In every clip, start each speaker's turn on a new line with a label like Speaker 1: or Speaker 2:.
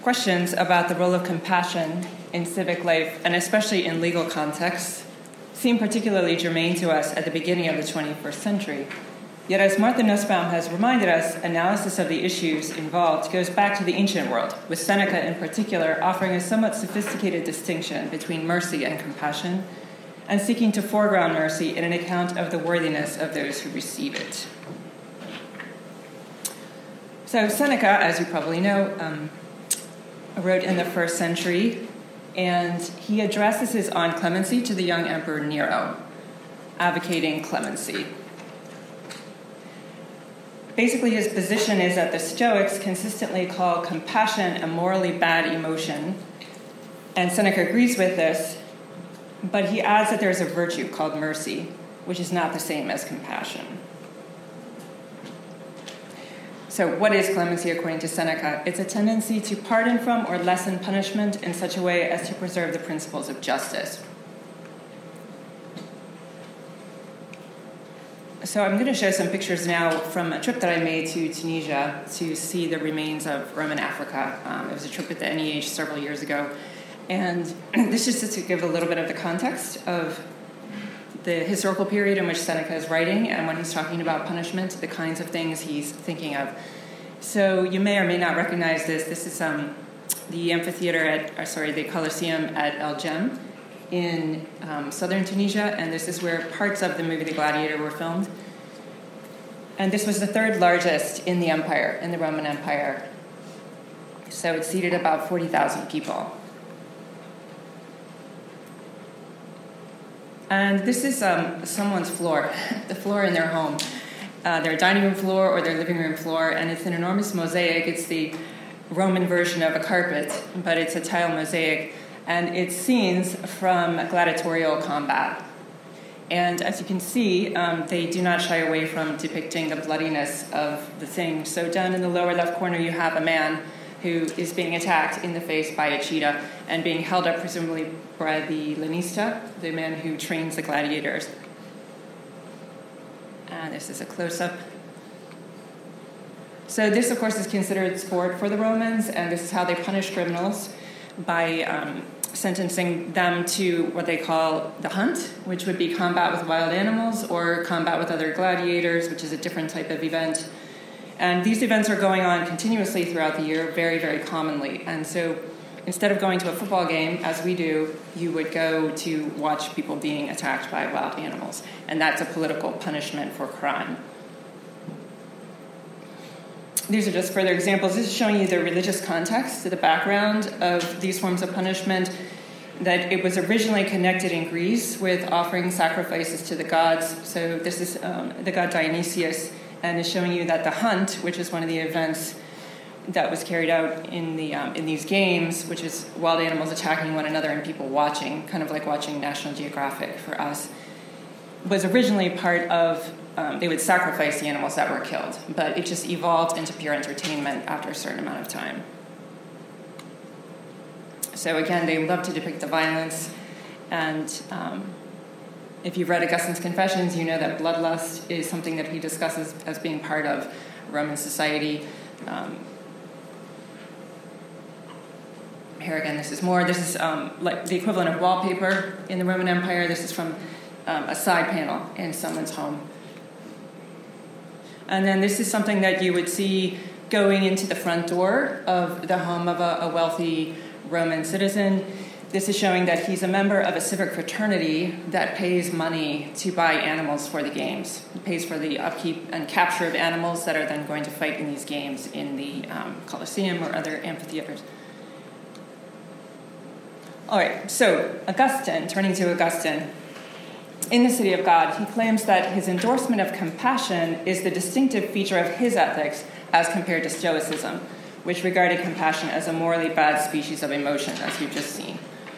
Speaker 1: questions about the role of compassion in civic life, and especially in legal contexts, seem particularly germane to us at the beginning of the 21st century. Yet, as Martha Nussbaum has reminded us, analysis of the issues involved goes back to the ancient world, with Seneca in particular offering a somewhat sophisticated distinction between mercy and compassion, and seeking to foreground mercy in an account of the worthiness of those who receive it. So Seneca, as you probably know, wrote in the 1st century, and he addresses his On Clemency to the young Emperor Nero, advocating clemency. Basically, his position is that the Stoics consistently call compassion a morally bad emotion, and Seneca agrees with this, but he adds that there's a virtue called mercy, which is not the same as compassion. So what is clemency according to Seneca? It's a tendency to pardon from or lessen punishment in such a way as to preserve the principles of justice. So I'm going to show some pictures now from a trip that I made to Tunisia to see the remains of Roman Africa. It was a trip with the NEH several years ago. And this is just to give a little bit of the context of the historical period in which Seneca is writing and when he's talking about punishment, the kinds of things he's thinking of. So you may or may not recognize this. This is the amphitheater the Colosseum at El Jem in southern Tunisia, and this is where parts of the movie The Gladiator were filmed. And this was the third largest in the empire, in the Roman Empire. So it seated about 40,000 people. And this is someone's floor, the floor in their home, their dining room floor or their living room floor, and it's an enormous mosaic. It's the Roman version of a carpet, but it's a tile mosaic, and it's scenes from gladiatorial combat. And as you can see, they do not shy away from depicting the bloodiness of the thing. So down in the lower left corner, you have a man who is being attacked in the face by a cheetah and being held up presumably by the lanista, the man who trains the gladiators. And this is a close-up. So this, of course, is considered sport for the Romans, and this is how they punish criminals by sentencing them to what they call the hunt, which would be combat with wild animals or combat with other gladiators, which is a different type of event. And these events are going on continuously throughout the year, very, very commonly. And so instead of going to a football game, as we do, you would go to watch people being attacked by wild animals. And that's a political punishment for crime. These are just further examples. This is showing you the religious context, the background of these forms of punishment, that it was originally connected in Greece with offering sacrifices to the gods. So this is the god Dionysius, and is showing you that the hunt, which is one of the events that was carried out in these games, which is wild animals attacking one another and people watching, kind of like watching National Geographic for us, was originally part of, they would sacrifice the animals that were killed, but it just evolved into pure entertainment after a certain amount of time. So again, they love to depict the violence, and if you've read Augustine's Confessions, you know that bloodlust is something that he discusses as being part of Roman society. Here again, this is more. This is like the equivalent of wallpaper in the Roman Empire. This is from a side panel in someone's home. And then this is something that you would see going into the front door of the home of a wealthy Roman citizen. This is showing that he's a member of a civic fraternity that pays money to buy animals for the games. It pays for the upkeep and capture of animals that are then going to fight in these games in the Colosseum or other amphitheaters. All right, so Augustine, turning to Augustine, in the City of God, he claims that his endorsement of compassion is the distinctive feature of his ethics as compared to Stoicism, which regarded compassion as a morally bad species of emotion, as you've just seen.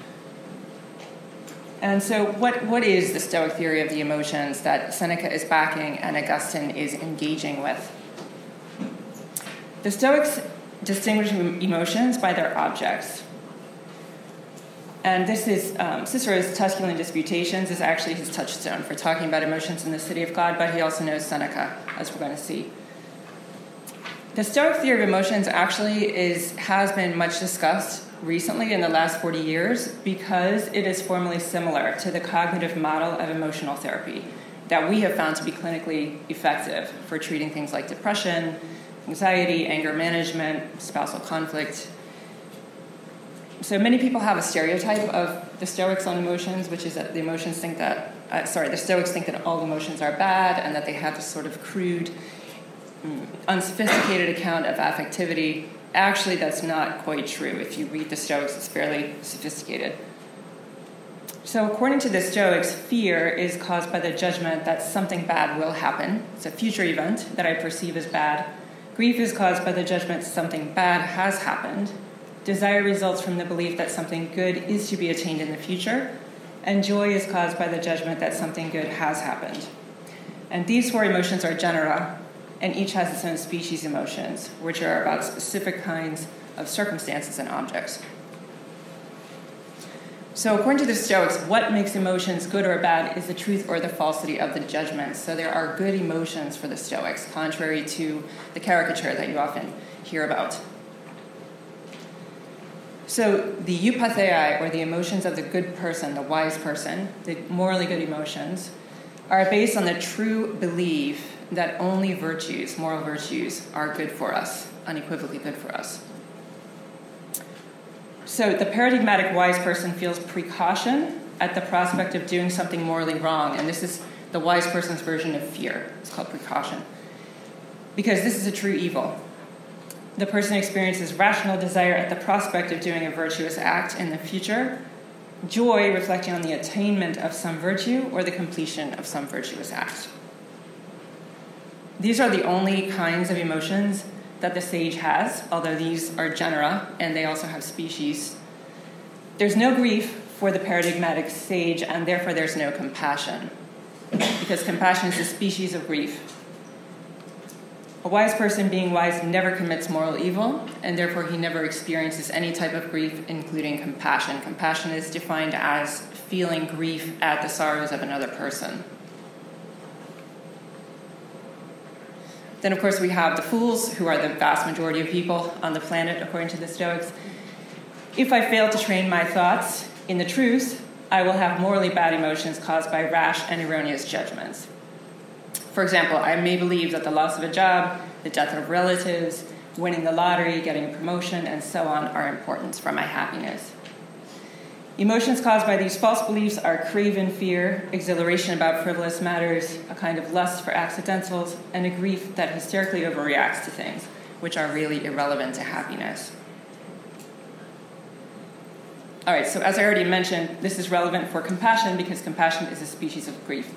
Speaker 1: And so what is the Stoic theory of the emotions that Seneca is backing and Augustine is engaging with? The Stoics distinguish emotions by their objects. And this is Cicero's Tusculan Disputations is actually his touchstone for talking about emotions in the City of God, but he also knows Seneca, as we're going to see. The Stoic theory of emotions actually has been much discussed recently in the last 40 years because it is formally similar to the cognitive model of emotional therapy that we have found to be clinically effective for treating things like depression, anxiety, anger management, spousal conflict. So many people have a stereotype of the Stoics on emotions, which is that the Stoics think that all emotions are bad and that they have this sort of crude, unsophisticated account of affectivity. Actually, that's not quite true. If you read the Stoics, it's fairly sophisticated. So according to the Stoics, fear is caused by the judgment that something bad will happen. It's a future event that I perceive as bad. Grief is caused by the judgment something bad has happened. Desire results from the belief that something good is to be attained in the future. And joy is caused by the judgment that something good has happened. And these four emotions are genera, and each has its own species emotions, which are about specific kinds of circumstances and objects. So according to the Stoics, what makes emotions good or bad is the truth or the falsity of the judgments. So there are good emotions for the Stoics, contrary to the caricature that you often hear about. So the eupatheiai, or the emotions of the good person, the wise person, the morally good emotions, are based on the true belief that only virtues, moral virtues, are good for us, unequivocally good for us. So the paradigmatic wise person feels precaution at the prospect of doing something morally wrong, and this is the wise person's version of fear. It's called precaution, because this is a true evil. The person experiences rational desire at the prospect of doing a virtuous act in the future, joy reflecting on the attainment of some virtue or the completion of some virtuous act. These are the only kinds of emotions that the sage has, although these are genera and they also have species. There's no grief for the paradigmatic sage, and therefore there's no compassion, because compassion is a species of grief. A wise person, being wise, never commits moral evil, and therefore he never experiences any type of grief, including compassion. Compassion is defined as feeling grief at the sorrows of another person. Then, of course, we have the fools, who are the vast majority of people on the planet, according to the Stoics. If I fail to train my thoughts in the truth, I will have morally bad emotions caused by rash and erroneous judgments. For example, I may believe that the loss of a job, the death of relatives, winning the lottery, getting a promotion, and so on are important for my happiness. Emotions caused by these false beliefs are craven fear, exhilaration about frivolous matters, a kind of lust for accidentals, and a grief that hysterically overreacts to things, which are really irrelevant to happiness. All right, so as I already mentioned, this is relevant for compassion because compassion is a species of grief.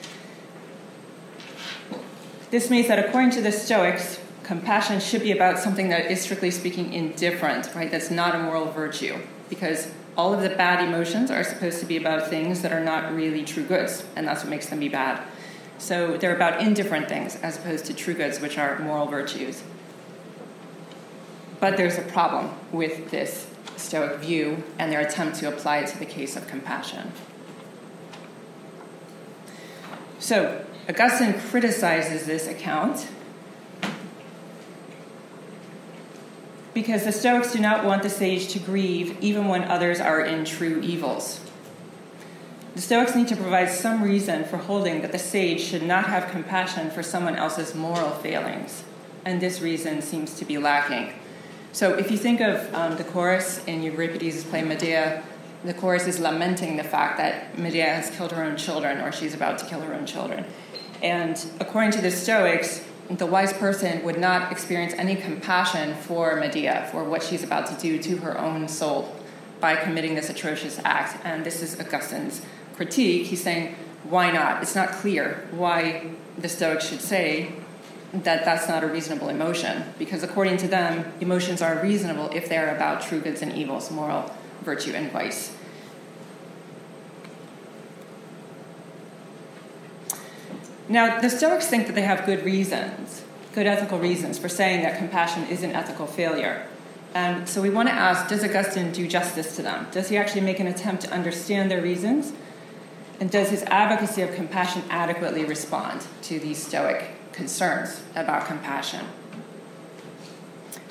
Speaker 1: This means that according to the Stoics, compassion should be about something that is, strictly speaking, indifferent, right? That's not a moral virtue, because all of the bad emotions are supposed to be about things that are not really true goods, and that's what makes them be bad. So they're about indifferent things as opposed to true goods, which are moral virtues. But there's a problem with this Stoic view and their attempt to apply it to the case of compassion. So Augustine criticizes this account because the Stoics do not want the sage to grieve even when others are in true evils. The Stoics need to provide some reason for holding that the sage should not have compassion for someone else's moral failings, and this reason seems to be lacking. So if you think of the chorus in Euripides' play Medea, the chorus is lamenting the fact that Medea has killed her own children, or she's about to kill her own children. And according to the Stoics, the wise person would not experience any compassion for Medea, for what she's about to do to her own soul by committing this atrocious act. And this is Augustine's critique. He's saying, why not? It's not clear why the Stoics should say that that's not a reasonable emotion, because according to them, emotions are reasonable if they're about true goods and evils, moral virtue and vice. Now, the Stoics think that they have good reasons, good ethical reasons for saying that compassion is an ethical failure. And so we want to ask, does Augustine do justice to them? Does he actually make an attempt to understand their reasons? And does his advocacy of compassion adequately respond to these Stoic concerns about compassion?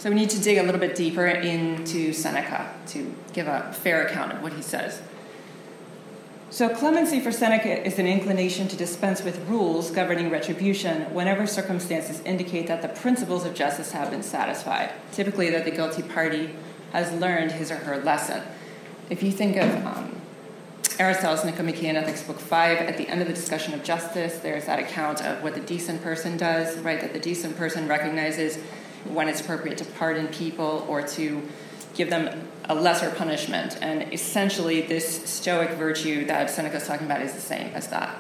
Speaker 1: So we need to dig a little bit deeper into Seneca to give a fair account of what he says. So clemency for Seneca is an inclination to dispense with rules governing retribution whenever circumstances indicate that the principles of justice have been satisfied, typically that the guilty party has learned his or her lesson. If you think of Aristotle's Nicomachean Ethics, Book 5, at the end of the discussion of justice, there's that account of what the decent person does, right? That the decent person recognizes when it's appropriate to pardon people or to give them a lesser punishment. And essentially, this Stoic virtue that Seneca's talking about is the same as that.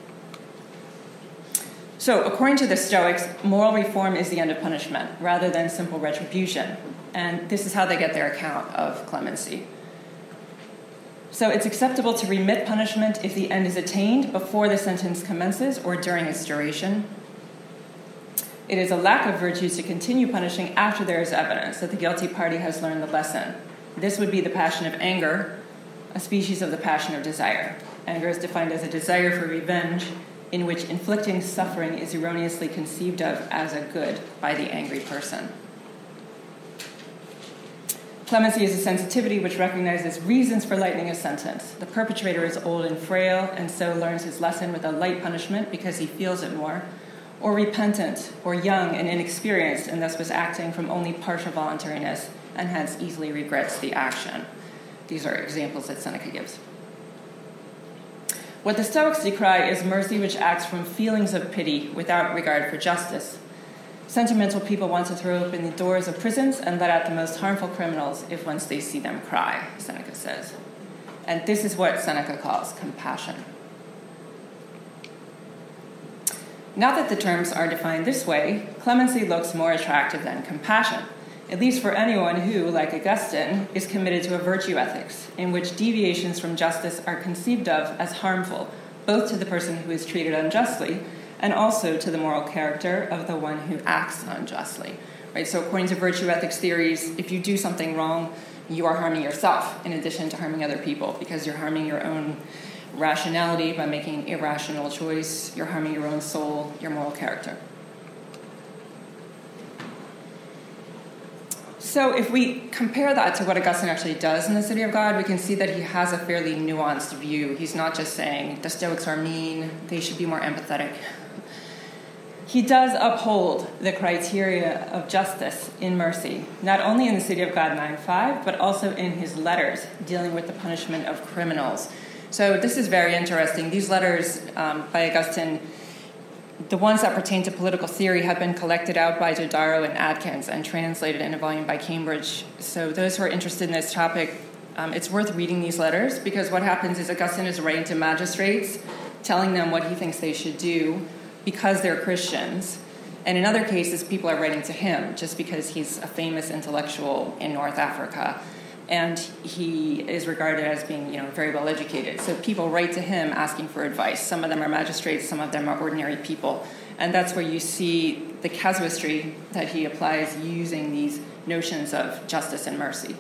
Speaker 1: So, according to the Stoics, moral reform is the end of punishment rather than simple retribution. And this is how they get their account of clemency. So it's acceptable to remit punishment if the end is attained before the sentence commences or during its duration. It is a lack of virtue to continue punishing after there is evidence that the guilty party has learned the lesson. This would be the passion of anger, a species of the passion of desire. Anger is defined as a desire for revenge in which inflicting suffering is erroneously conceived of as a good by the angry person. Clemency is a sensitivity which recognizes reasons for lightening a sentence. The perpetrator is old and frail, and so learns his lesson with a light punishment because he feels it more, or repentant, or young and inexperienced, and thus was acting from only partial voluntariness, and hence easily regrets the action. These are examples that Seneca gives. What the Stoics decry is mercy which acts from feelings of pity without regard for justice. Sentimental people want to throw open the doors of prisons and let out the most harmful criminals if once they see them cry, Seneca says. And this is what Seneca calls compassion. Now that the terms are defined this way, clemency looks more attractive than compassion, at least for anyone who, like Augustine, is committed to a virtue ethics, in which deviations from justice are conceived of as harmful, both to the person who is treated unjustly and also to the moral character of the one who acts unjustly. Right? So according to virtue ethics theories, if you do something wrong, you are harming yourself in addition to harming other people, because you're harming your own rationality by making an irrational choice. You're harming your own soul, your moral character. So if we compare that to what Augustine actually does in the City of God, we can see that he has a fairly nuanced view. He's not just saying the Stoics are mean, they should be more empathetic. He does uphold the criteria of justice in mercy, not only in the City of God 9:5, but also in his letters dealing with the punishment of criminals. So this is very interesting. These letters by Augustine, the ones that pertain to political theory, have been collected out by Dodaro and Adkins and translated in a volume by Cambridge. So those who are interested in this topic, it's worth reading these letters, because what happens is Augustine is writing to magistrates, telling them what he thinks they should do because they're Christians. And in other cases, people are writing to him just because he's a famous intellectual in North Africa. And he is regarded as being, very well educated. So people write to him asking for advice. Some of them are magistrates, some of them are ordinary people. And that's where you see the casuistry that he applies using these notions of justice and mercy.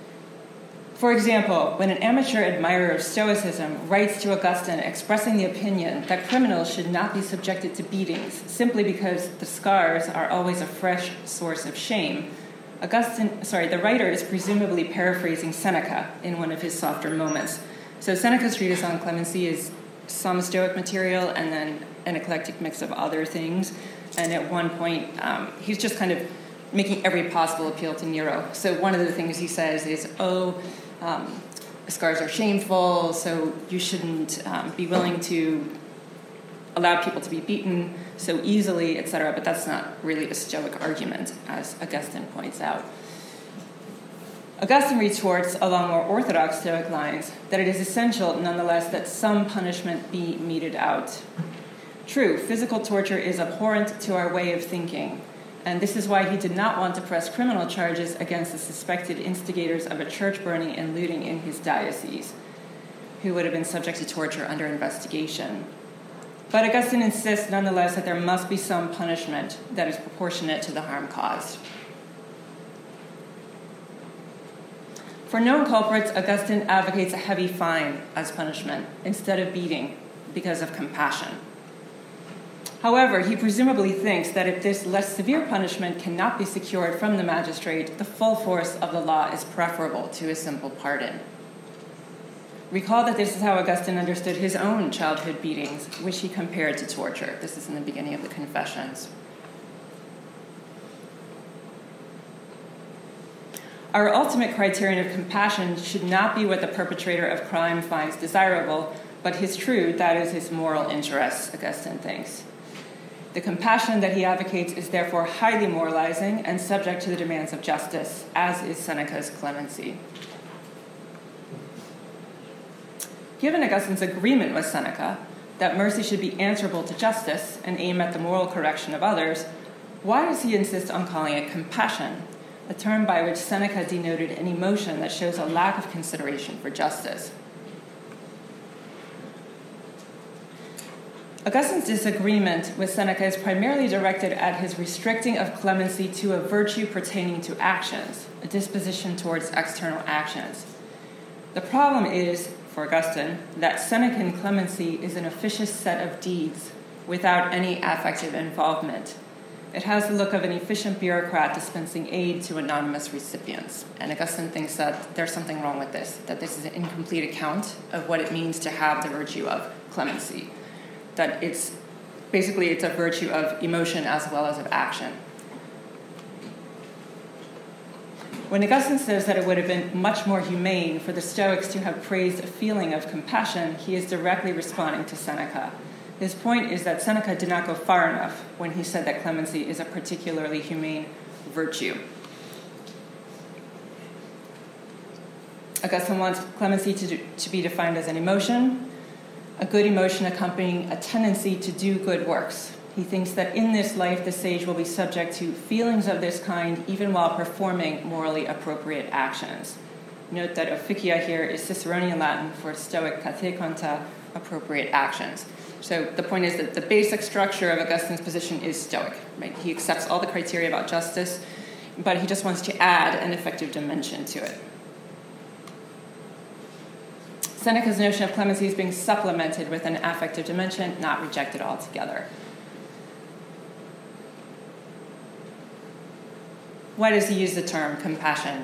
Speaker 1: For example, when an amateur admirer of Stoicism writes to Augustine expressing the opinion that criminals should not be subjected to beatings simply because the scars are always a fresh source of shame, the writer is presumably paraphrasing Seneca in one of his softer moments. So Seneca's treatise on clemency is some Stoic material and then an eclectic mix of other things. And at one point, he's just kind of making every possible appeal to Nero. So one of the things he says is, scars are shameful, so you shouldn't be willing to allow people to be beaten so easily, etc. But that's not really a Stoic argument, as Augustine points out. Augustine retorts, along more orthodox Stoic lines, that it is essential, nonetheless, that some punishment be meted out. True, physical torture is abhorrent to our way of thinking, and this is why he did not want to press criminal charges against the suspected instigators of a church burning and looting in his diocese, who would have been subject to torture under investigation. But Augustine insists, nonetheless, that there must be some punishment that is proportionate to the harm caused. For known culprits, Augustine advocates a heavy fine as punishment instead of beating because of compassion. However, he presumably thinks that if this less severe punishment cannot be secured from the magistrate, the full force of the law is preferable to a simple pardon. Recall that this is how Augustine understood his own childhood beatings, which he compared to torture. This is in the beginning of the Confessions. Our ultimate criterion of compassion should not be what the perpetrator of crime finds desirable, but his true, that is, his moral interests, Augustine thinks. The compassion that he advocates is therefore highly moralizing and subject to the demands of justice, as is Seneca's clemency. Given Augustine's agreement with Seneca that mercy should be answerable to justice and aim at the moral correction of others, why does he insist on calling it compassion, a term by which Seneca denoted an emotion that shows a lack of consideration for justice? Augustine's disagreement with Seneca is primarily directed at his restricting of clemency to a virtue pertaining to actions, a disposition towards external actions. The problem is, for Augustine, that Senecan clemency is an officious set of deeds without any affective involvement. It has the look of an efficient bureaucrat dispensing aid to anonymous recipients. And Augustine thinks that there's something wrong with this, that this is an incomplete account of what it means to have the virtue of clemency, that it's a virtue of emotion as well as of action. When Augustine says that it would have been much more humane for the Stoics to have praised a feeling of compassion, he is directly responding to Seneca. His point is that Seneca did not go far enough when he said that clemency is a particularly humane virtue. Augustine wants clemency to be defined as an emotion, a good emotion accompanying a tendency to do good works. He thinks that in this life, the sage will be subject to feelings of this kind even while performing morally appropriate actions. Note that officia here is Ciceronian Latin for Stoic kathekonta, appropriate actions. So the point is that the basic structure of Augustine's position is Stoic, right? He accepts all the criteria about justice, but he just wants to add an effective dimension to it. Seneca's notion of clemency is being supplemented with an affective dimension, not rejected altogether. Why does he use the term compassion?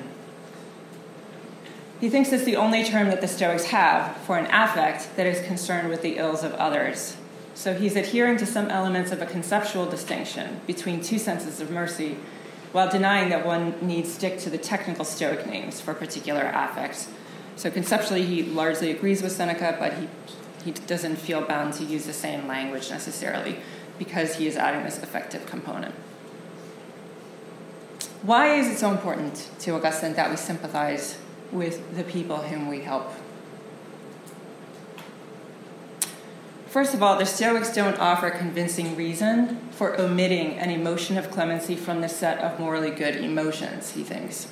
Speaker 1: He thinks it's the only term that the Stoics have for an affect that is concerned with the ills of others. So he's adhering to some elements of a conceptual distinction between two senses of mercy, while denying that one needs stick to the technical Stoic names for particular affects. So conceptually, he largely agrees with Seneca, but he doesn't feel bound to use the same language necessarily because he is adding this affective component. Why is it so important to Augustine that we sympathize with the people whom we help? First of all, the Stoics don't offer convincing reason for omitting an emotion of clemency from the set of morally good emotions, he thinks.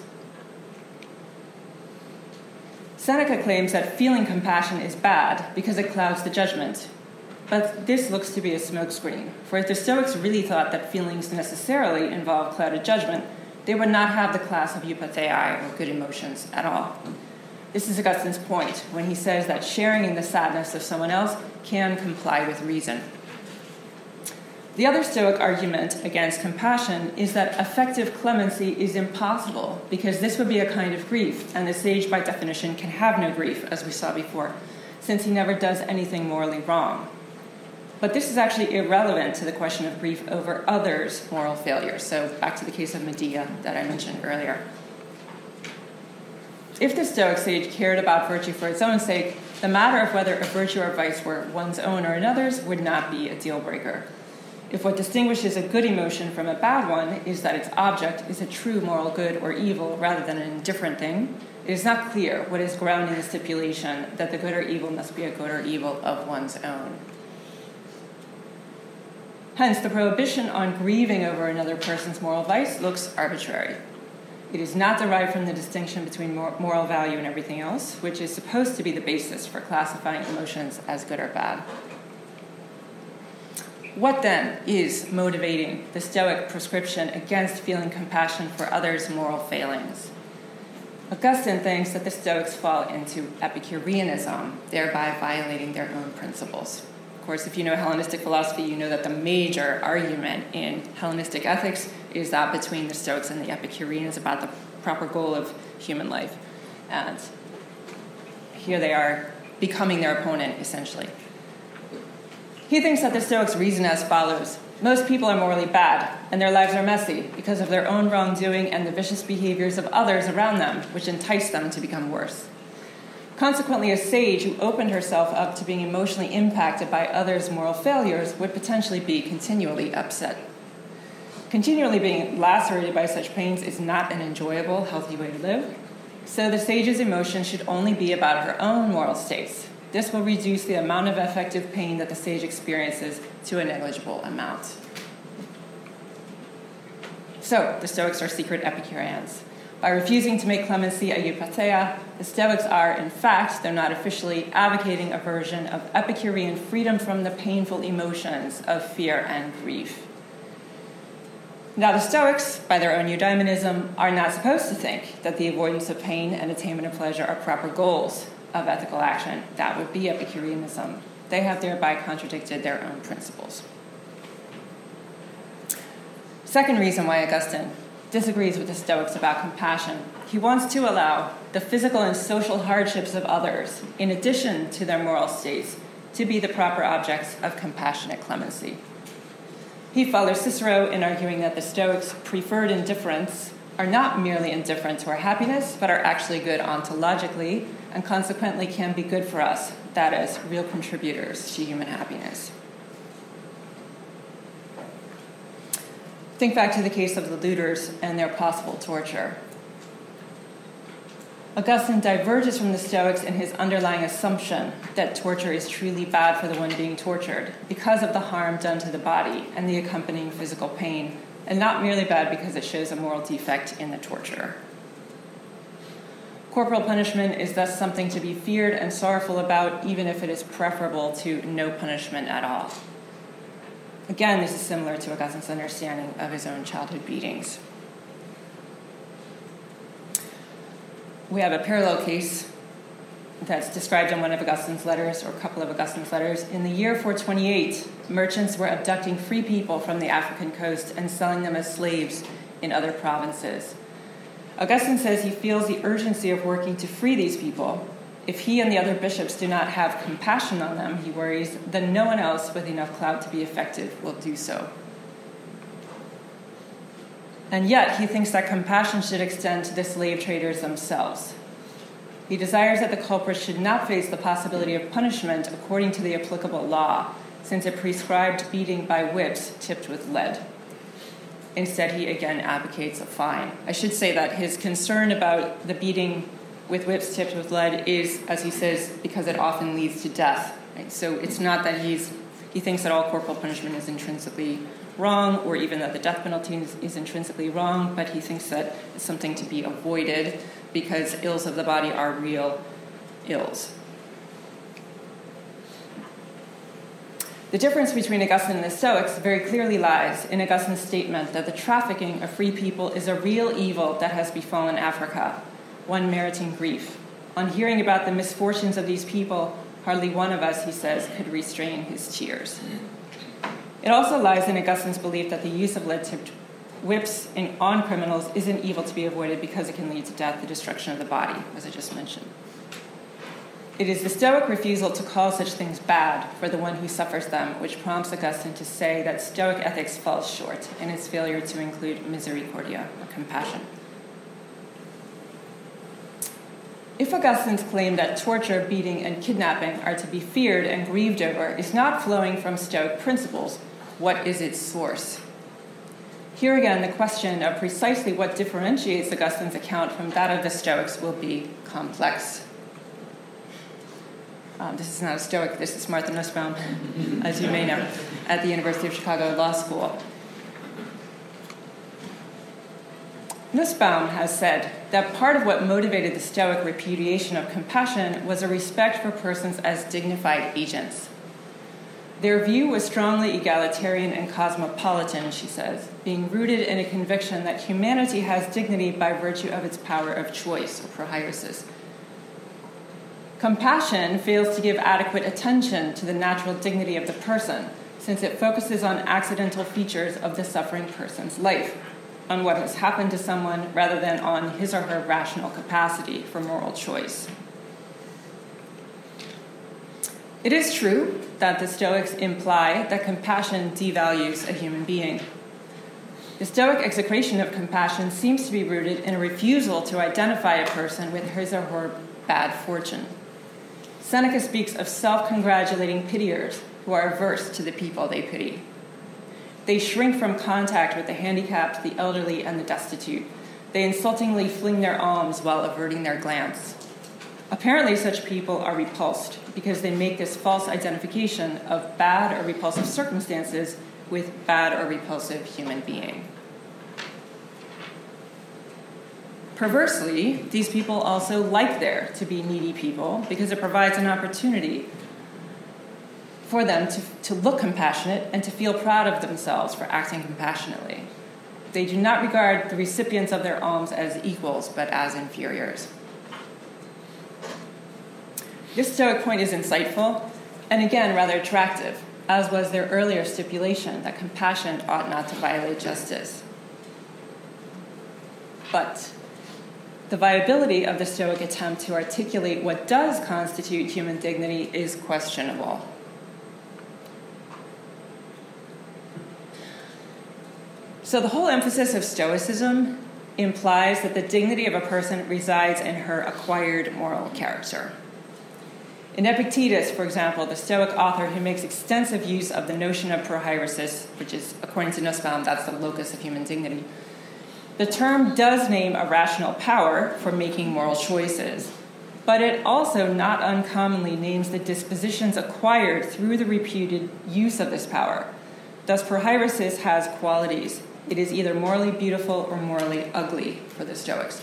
Speaker 1: Seneca claims that feeling compassion is bad because it clouds the judgment. But this looks to be a smokescreen, for if the Stoics really thought that feelings necessarily involve clouded judgment, they would not have the class of eupathei, or good emotions, at all. This is Augustine's point when he says that sharing in the sadness of someone else can comply with reason. The other Stoic argument against compassion is that affective clemency is impossible because this would be a kind of grief, and the sage, by definition, can have no grief, as we saw before, since he never does anything morally wrong. But this is actually irrelevant to the question of grief over others' moral failures. So back to the case of Medea that I mentioned earlier. If the Stoic sage cared about virtue for its own sake, the matter of whether a virtue or vice were one's own or another's would not be a deal breaker. If what distinguishes a good emotion from a bad one is that its object is a true moral good or evil rather than an indifferent thing, it is not clear what is grounding the stipulation that the good or evil must be a good or evil of one's own. Hence, the prohibition on grieving over another person's moral vice looks arbitrary. It is not derived from the distinction between moral value and everything else, which is supposed to be the basis for classifying emotions as good or bad. What then is motivating the Stoic prescription against feeling compassion for others' moral failings? Augustine thinks that the Stoics fall into Epicureanism, thereby violating their own principles. Of course, if you know Hellenistic philosophy, you know that the major argument in Hellenistic ethics is that between the Stoics and the Epicureans about the proper goal of human life. And here they are becoming their opponent, essentially. He thinks that the Stoics reason as follows. Most people are morally bad, and their lives are messy because of their own wrongdoing and the vicious behaviors of others around them, which entice them to become worse. Consequently, a sage who opened herself up to being emotionally impacted by others' moral failures would potentially be continually upset. Continually being lacerated by such pains is not an enjoyable, healthy way to live, so the sage's emotion should only be about her own moral states. This will reduce the amount of affective pain that the sage experiences to a negligible amount. So, the Stoics are secret Epicureans. By refusing to make clemency a eupatheia, the Stoics are, in fact, though not officially, advocating a version of Epicurean freedom from the painful emotions of fear and grief. Now, the Stoics, by their own eudaimonism, are not supposed to think that the avoidance of pain and attainment of pleasure are proper goals of ethical action. That would be Epicureanism. They have thereby contradicted their own principles. Second reason why Augustine disagrees with the Stoics about compassion. He wants to allow the physical and social hardships of others, in addition to their moral states, to be the proper objects of compassionate clemency. He follows Cicero in arguing that the Stoics' preferred indifferents are not merely indifferent to our happiness, but are actually good ontologically, and consequently can be good for us, that is, real contributors to human happiness. Think back to the case of the looters and their possible torture. Augustine diverges from the Stoics in his underlying assumption that torture is truly bad for the one being tortured because of the harm done to the body and the accompanying physical pain, and not merely bad because it shows a moral defect in the torturer. Corporal punishment is thus something to be feared and sorrowful about, even if it is preferable to no punishment at all. Again, this is similar to Augustine's understanding of his own childhood beatings. We have a parallel case that's described in one of Augustine's letters, or a couple of Augustine's letters. In the year 428, merchants were abducting free people from the African coast and selling them as slaves in other provinces. Augustine says he feels the urgency of working to free these people. If he and the other bishops do not have compassion on them, he worries, then no one else with enough clout to be effective will do so. And yet, he thinks that compassion should extend to the slave traders themselves. He desires that the culprits should not face the possibility of punishment according to the applicable law, since it prescribed beating by whips tipped with lead. Instead, he again advocates a fine. I should say that his concern about the beating with whips tipped with lead is, as he says, because it often leads to death. Right? So it's not that he thinks that all corporal punishment is intrinsically wrong, or even that the death penalty is intrinsically wrong, but he thinks that it's something to be avoided because ills of the body are real ills. The difference between Augustine and the Stoics very clearly lies in Augustine's statement that the trafficking of free people is a real evil that has befallen Africa, one meriting grief. On hearing about the misfortunes of these people, hardly one of us, he says, could restrain his tears. It also lies in Augustine's belief that the use of lead-tipped whips on criminals is an evil to be avoided because it can lead to death, the destruction of the body, as I just mentioned. It is the Stoic refusal to call such things bad for the one who suffers them which prompts Augustine to say that Stoic ethics falls short in its failure to include misericordia, or compassion. If Augustine's claim that torture, beating, and kidnapping are to be feared and grieved over is not flowing from Stoic principles, what is its source? Here again, the question of precisely what differentiates Augustine's account from that of the Stoics will be complex. This is not a Stoic, this is Martha Nussbaum, as you may know, at the University of Chicago Law School. Nussbaum has said that part of what motivated the Stoic repudiation of compassion was a respect for persons as dignified agents. Their view was strongly egalitarian and cosmopolitan, she says, being rooted in a conviction that humanity has dignity by virtue of its power of choice, or prohairesis. Compassion fails to give adequate attention to the natural dignity of the person, since it focuses on accidental features of the suffering person's life, on what has happened to someone rather than on his or her rational capacity for moral choice. It is true that the Stoics imply that compassion devalues a human being. The Stoic execration of compassion seems to be rooted in a refusal to identify a person with his or her bad fortune. Seneca speaks of self-congratulating pitiers who are averse to the people they pity. They shrink from contact with the handicapped, the elderly, and the destitute. They insultingly fling their alms while averting their glance. Apparently, such people are repulsed because they make this false identification of bad or repulsive circumstances with bad or repulsive human being. Perversely, these people also like there to be needy people because it provides an opportunity for them to look compassionate and to feel proud of themselves for acting compassionately. They do not regard the recipients of their alms as equals, but as inferiors. This Stoic point is insightful and, again, rather attractive, as was their earlier stipulation that compassion ought not to violate justice. But the viability of the Stoic attempt to articulate what does constitute human dignity is questionable. So the whole emphasis of Stoicism implies that the dignity of a person resides in her acquired moral character. In Epictetus, for example, the Stoic author who makes extensive use of the notion of prohairesis, which is, according to Nussbaum, that's the locus of human dignity, the term does name a rational power for making moral choices, but it also not uncommonly names the dispositions acquired through the reputed use of this power. Thus, prohairesis has qualities. It is either morally beautiful or morally ugly for the Stoics.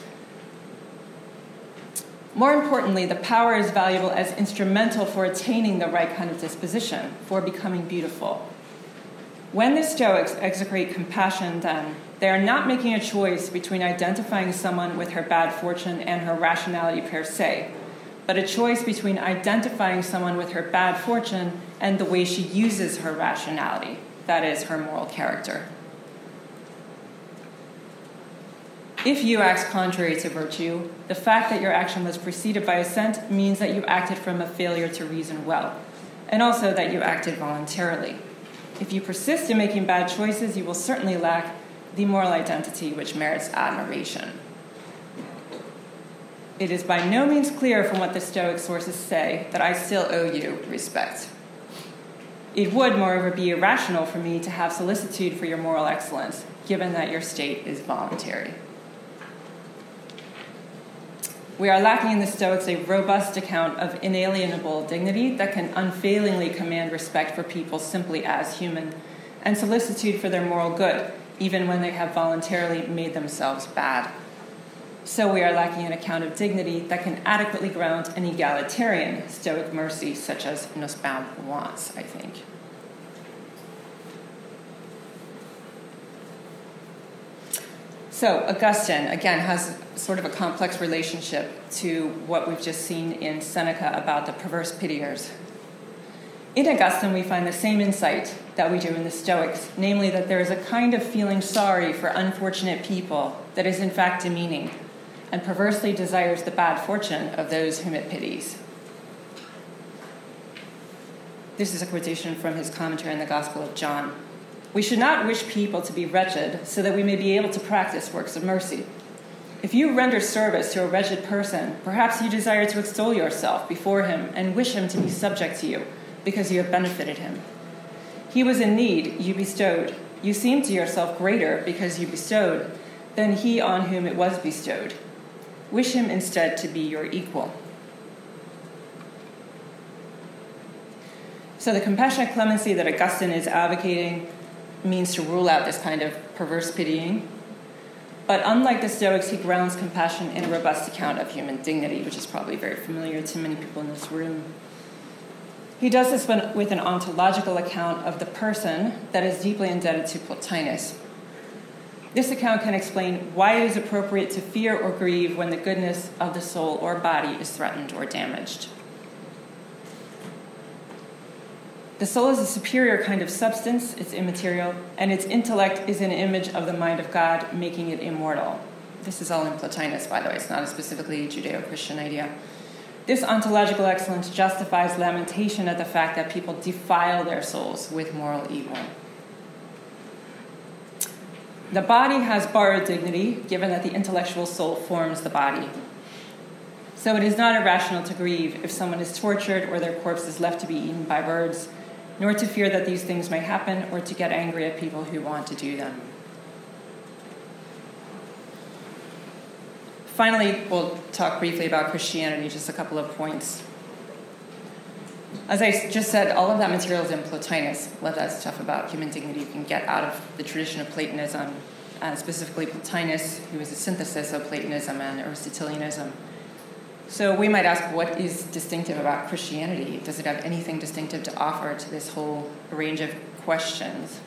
Speaker 1: More importantly, the power is valuable as instrumental for attaining the right kind of disposition, for becoming beautiful. When the Stoics execrate compassion, then, they are not making a choice between identifying someone with her bad fortune and her rationality per se, but a choice between identifying someone with her bad fortune and the way she uses her rationality, that is, her moral character. If you act contrary to virtue, the fact that your action was preceded by assent means that you acted from a failure to reason well, and also that you acted voluntarily. If you persist in making bad choices, you will certainly lack the moral identity which merits admiration. It is by no means clear from what the Stoic sources say that I still owe you respect. It would, moreover, be irrational for me to have solicitude for your moral excellence, given that your state is voluntary. We are lacking in the Stoics a robust account of inalienable dignity that can unfailingly command respect for people simply as human, and solicitude for their moral good, even when they have voluntarily made themselves bad. So we are lacking an account of dignity that can adequately ground an egalitarian Stoic mercy, such as Nussbaum wants, I think. So Augustine, again, has sort of a complex relationship to what we've just seen in Seneca about the perverse pitiers. In Augustine, we find the same insight that we do in the Stoics, namely that there is a kind of feeling sorry for unfortunate people that is in fact demeaning and perversely desires the bad fortune of those whom it pities. This is a quotation from his commentary on the Gospel of John. We should not wish people to be wretched so that we may be able to practice works of mercy. If you render service to a wretched person, perhaps you desire to extol yourself before him and wish him to be subject to you because you have benefited him. He was in need, you bestowed. You seem to yourself greater because you bestowed than he on whom it was bestowed. Wish him instead to be your equal. So the compassionate clemency that Augustine is advocating means to rule out this kind of perverse pitying. But unlike the Stoics, he grounds compassion in a robust account of human dignity, which is probably very familiar to many people in this room. He does this with an ontological account of the person that is deeply indebted to Plotinus. This account can explain why it is appropriate to fear or grieve when the goodness of the soul or body is threatened or damaged. The soul is a superior kind of substance, it's immaterial, and its intellect is an image of the mind of God, making it immortal. This is all in Plotinus, by the way. It's not a specifically Judeo-Christian idea. This ontological excellence justifies lamentation at the fact that people defile their souls with moral evil. The body has borrowed dignity, given that the intellectual soul forms the body. So it is not irrational to grieve if someone is tortured or their corpse is left to be eaten by birds, nor to fear that these things may happen or to get angry at people who want to do them. Finally, we'll talk briefly about Christianity, just a couple of points. As I just said, all of that material is in Plotinus. A lot of that stuff about human dignity you can get out of the tradition of Platonism, specifically Plotinus, who was a synthesis of Platonism and Aristotelianism. So we might ask, what is distinctive about Christianity? Does it have anything distinctive to offer to this whole range of questions?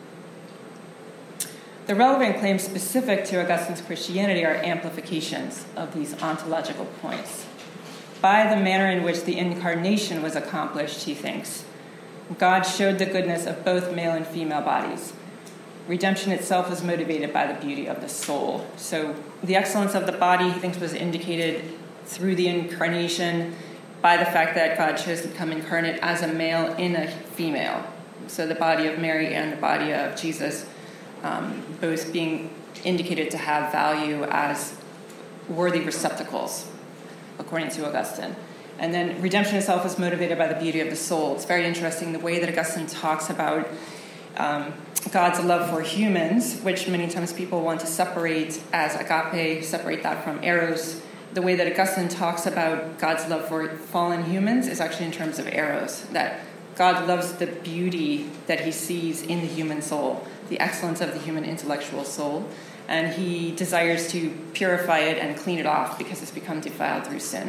Speaker 1: The relevant claims specific to Augustine's Christianity are amplifications of these ontological points. By the manner in which the incarnation was accomplished, he thinks, God showed the goodness of both male and female bodies. Redemption itself was motivated by the beauty of the soul. So the excellence of the body, he thinks, was indicated through the incarnation by the fact that God chose to become incarnate as a male in a female. So the body of Mary and the body of Jesus both being indicated to have value as worthy receptacles, according to Augustine. And then redemption itself is motivated by the beauty of the soul. It's very interesting the way that Augustine talks about God's love for humans, which many times people want to separate as agape, separate that from eros. The way that Augustine talks about God's love for fallen humans is actually in terms of eros, that God loves the beauty that he sees in the human soul, the excellence of the human intellectual soul, and he desires to purify it and clean it off because it's become defiled through sin.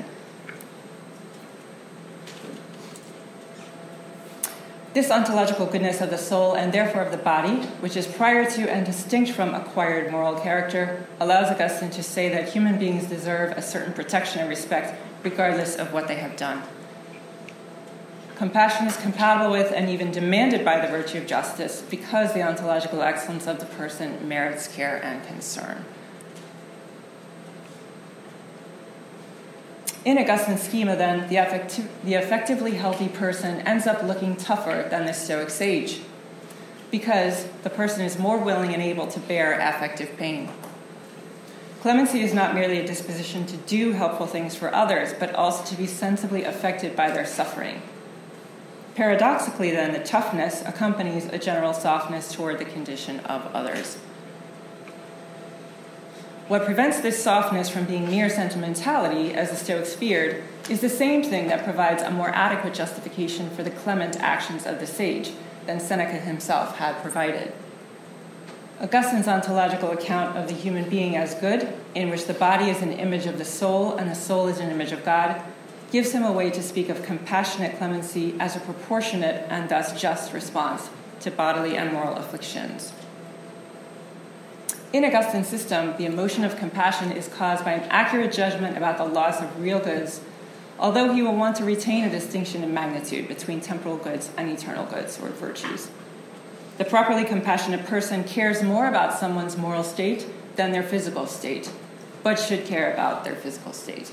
Speaker 1: This ontological goodness of the soul, and therefore of the body, which is prior to and distinct from acquired moral character, allows Augustine to say that human beings deserve a certain protection and respect regardless of what they have done. Compassion is compatible with and even demanded by the virtue of justice because the ontological excellence of the person merits care and concern. In Augustine's schema, then, the effectively healthy person ends up looking tougher than the Stoic sage because the person is more willing and able to bear affective pain. Clemency is not merely a disposition to do helpful things for others, but also to be sensibly affected by their suffering. Paradoxically, then, the toughness accompanies a general softness toward the condition of others. What prevents this softness from being mere sentimentality, as the Stoics feared, is the same thing that provides a more adequate justification for the clement actions of the sage than Seneca himself had provided. Augustine's ontological account of the human being as good, in which the body is an image of the soul and the soul is an image of God, gives him a way to speak of compassionate clemency as a proportionate and thus just response to bodily and moral afflictions. In Augustine's system, the emotion of compassion is caused by an accurate judgment about the loss of real goods, although he will want to retain a distinction in magnitude between temporal goods and eternal goods or virtues. The properly compassionate person cares more about someone's moral state than their physical state, but should care about their physical state.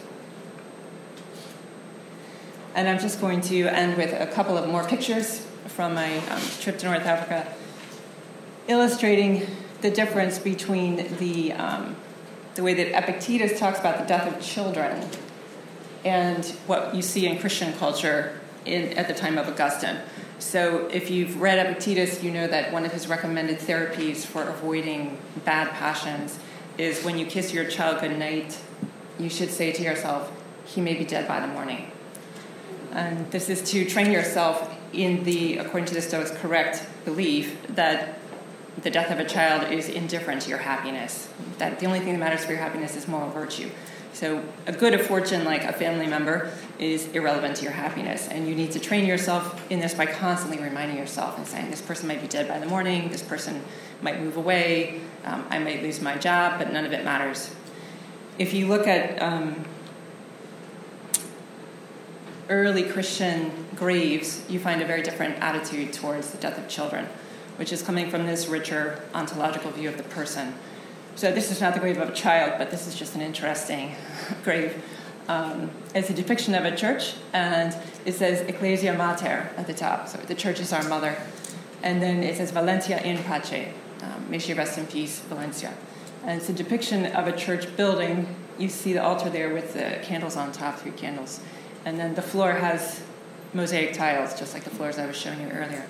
Speaker 1: And I'm just going to end with a couple of more pictures from my trip to North Africa, illustrating the difference between the way that Epictetus talks about the death of children and what you see in Christian culture at the time of Augustine. So if you've read Epictetus, you know that one of his recommended therapies for avoiding bad passions is when you kiss your child goodnight, you should say to yourself, he may be dead by the morning. And this is to train yourself in the, according to the Stoics, correct belief that the death of a child is indifferent to your happiness, that the only thing that matters for your happiness is moral virtue. So a good of fortune, like a family member, is irrelevant to your happiness. And you need to train yourself in this by constantly reminding yourself and saying, this person might be dead by the morning, this person might move away, I might lose my job, but none of it matters. If you look at early Christian graves, you find a very different attitude towards the death of children, which is coming from this richer ontological view of the person. So this is not the grave of a child, but this is just an interesting grave. It's a depiction of a church, and it says Ecclesia Mater at the top, so the church is our mother. And then it says Valentia in pace, may she rest in peace, Valencia. And it's a depiction of a church building. You see the altar there with the candles on top, 3 candles. And then the floor has mosaic tiles, just like the floors I was showing you earlier.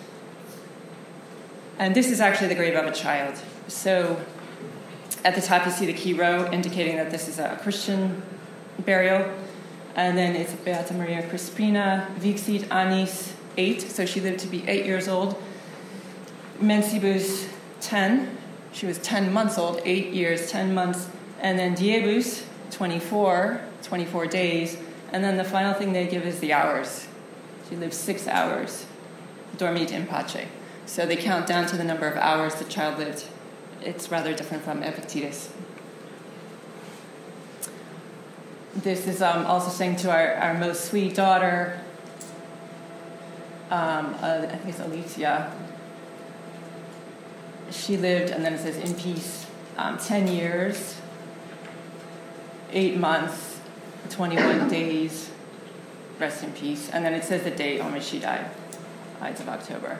Speaker 1: And this is actually the grave of a child. So at the top you see the key row indicating that this is a Christian burial. And then it's Beata Maria Crispina Vixit Annis 8, so she lived to be 8 years old. Mensibus 10, she was 10 months old, 8 years, 10 months. And then Diebus 24 days. And then the final thing they give is the hours. She lived 6 hours, dormit in pace. So they count down to the number of hours the child lived. It's rather different from Epictetus. This is also saying to our most sweet daughter, I think it's Alicia. She lived, and then it says in peace, 10 years, 8 months, 21 days, rest in peace. And then it says the date on which she died, Ides of October.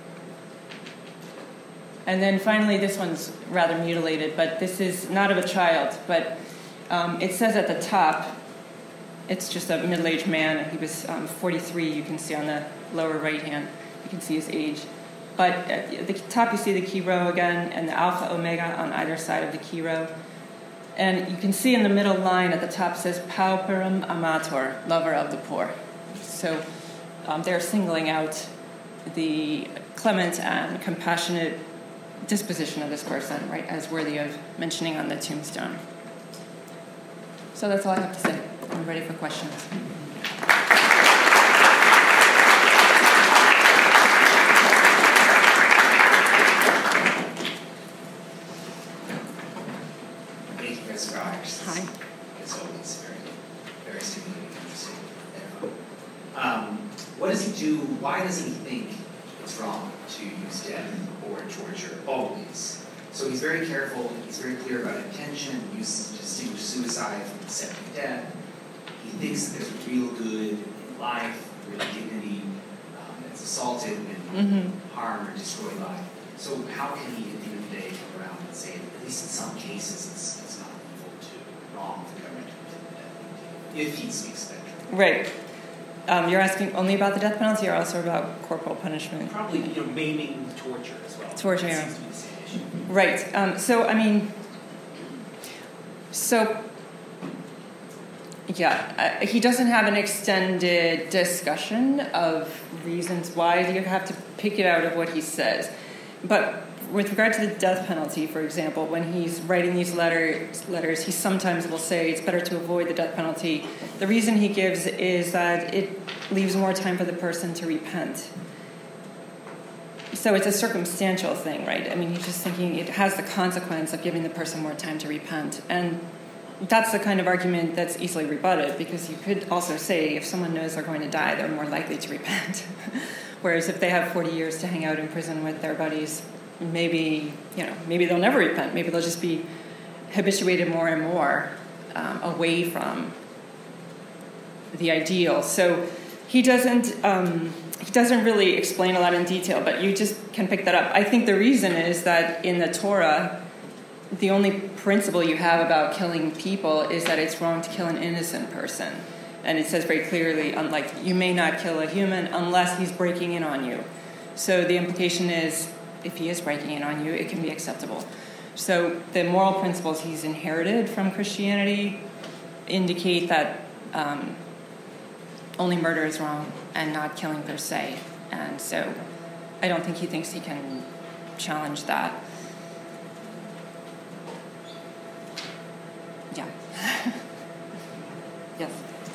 Speaker 1: And then finally, this one's rather mutilated, but this is not of a child, but it says at the top, it's just a middle-aged man. He was 43, you can see on the lower right hand, you can see his age. But at the top you see the key row again, and the alpha omega on either side of the key row. And you can see in the middle line at the top says pauperum amator, lover of the poor. So they're singling out the clement and compassionate disposition of this person, right, as worthy of mentioning on the tombstone. So that's all I have to say. I'm ready for questions.
Speaker 2: Thank you, Ms. Rogers.
Speaker 1: Hi.
Speaker 2: It's always very stimulating and interesting. What does he do? Why does he think it's wrong to use death or torture always? So he's very careful, he's very clear about intention, he uses to distinguish suicide from accepting death. He thinks that there's a real good in life, real dignity that's assaulted when harmed or destroyed by. So how can he, at the end of the day, come around and say, at least in some cases, it's not evil to wrong for the government to put the death penalty, if he speaks that truth?
Speaker 1: Right. You're asking only about the death penalty or also about corporal punishment?
Speaker 3: Probably, maiming, torture as well.
Speaker 1: Torture,
Speaker 3: that
Speaker 1: yeah.
Speaker 3: seems to be the same issue.
Speaker 1: Right. He doesn't have an extended discussion of reasons why. You have to pick it out of what he says. But with regard to the death penalty, for example, when he's writing these letters, he sometimes will say it's better to avoid the death penalty. The reason he gives is that it leaves more time for the person to repent. So it's a circumstantial thing, right? I mean, he's just thinking it has the consequence of giving the person more time to repent. And that's the kind of argument that's easily rebutted, because you could also say if someone knows they're going to die, they're more likely to repent. Whereas if they have 40 years to hang out in prison with their buddies, maybe they'll never repent. Maybe they'll just be habituated more and more away from the ideal. So he doesn't really explain a lot in detail, but you just can pick that up. I think the reason is that in the Torah, the only principle you have about killing people is that it's wrong to kill an innocent person. And it says very clearly, you may not kill a human unless he's breaking in on you. So the implication is, if he is breaking in on you, it can be acceptable. So the moral principles he's inherited from Christianity indicate that only murder is wrong and not killing per se. And so I don't think he thinks he can challenge that. Yeah. Yes.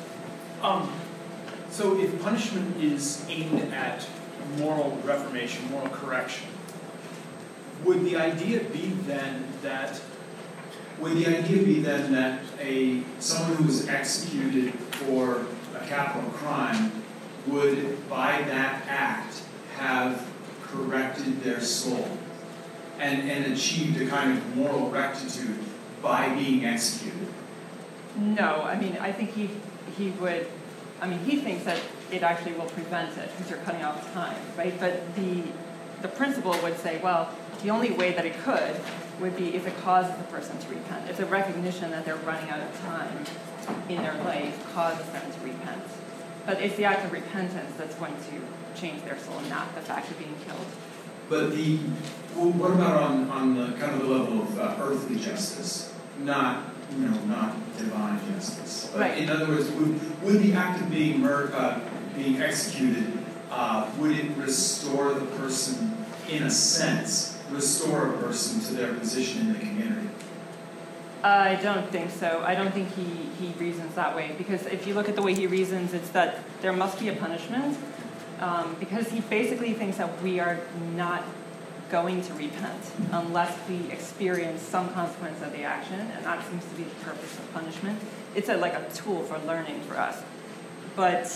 Speaker 3: So if punishment is aimed at moral reformation, moral correction, would the idea be then that
Speaker 4: would the idea be then that someone who was executed for a capital crime would, by that act, have corrected their soul and achieved a kind of moral rectitude by being executed?
Speaker 1: No, I mean, I think he would, I mean, he thinks that it actually will prevent it because you're cutting off time, right? But the principle would say, well, the only way that it could would be if it causes the person to repent. If the recognition that they're running out of time in their life causes them to repent. But it's the act of repentance that's going to change their soul, not the fact of being killed.
Speaker 4: But what about on the kind of the level of earthly justice, not divine justice? But
Speaker 1: right.
Speaker 4: In other words, would the act of being executed, would it restore the person, in a sense, restore a person to their position in the community?
Speaker 1: I don't think so. I don't think he reasons that way, because if you look at the way he reasons, it's that there must be a punishment, because he basically thinks that we are not going to repent unless we experience some consequence of the action, and that seems to be the purpose of punishment. It's like a tool for learning for us. But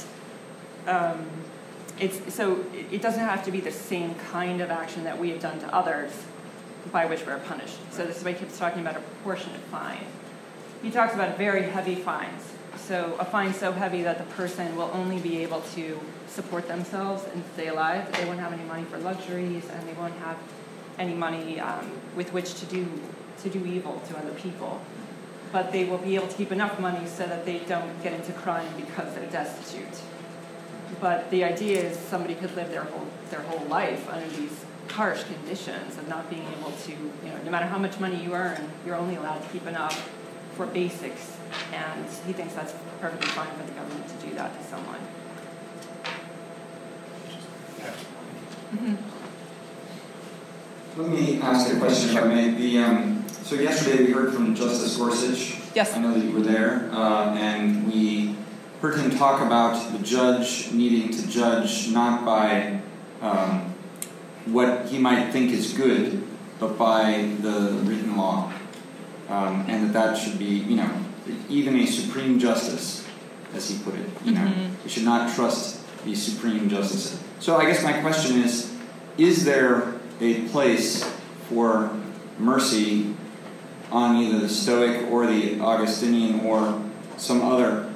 Speaker 1: it doesn't have to be the same kind of action that we have done to others by which we're punished. So this is why he keeps talking about a proportionate fine. He talks about very heavy fines. So a fine so heavy that the person will only be able to support themselves and stay alive. They won't have any money for luxuries, and they won't have any money with which to do evil to other people. But they will be able to keep enough money so that they don't get into crime because they're destitute. But the idea is somebody could live their whole life under these harsh conditions of not being able to, no matter how much money you earn, you're only allowed to keep enough for basics. And he thinks that's perfectly fine for the government to do that to someone. Mm-hmm.
Speaker 5: Let me ask a question, if I may. So yesterday we heard from Justice Gorsuch.
Speaker 1: Yes.
Speaker 5: I know that you were there, and we heard him talk about the judge needing to judge not by what he might think is good, but by the written law, and that should be, even a supreme justice, as he put it. We should not trust the supreme justice. So I guess my question is there a place for mercy on either the Stoic or the Augustinian or some other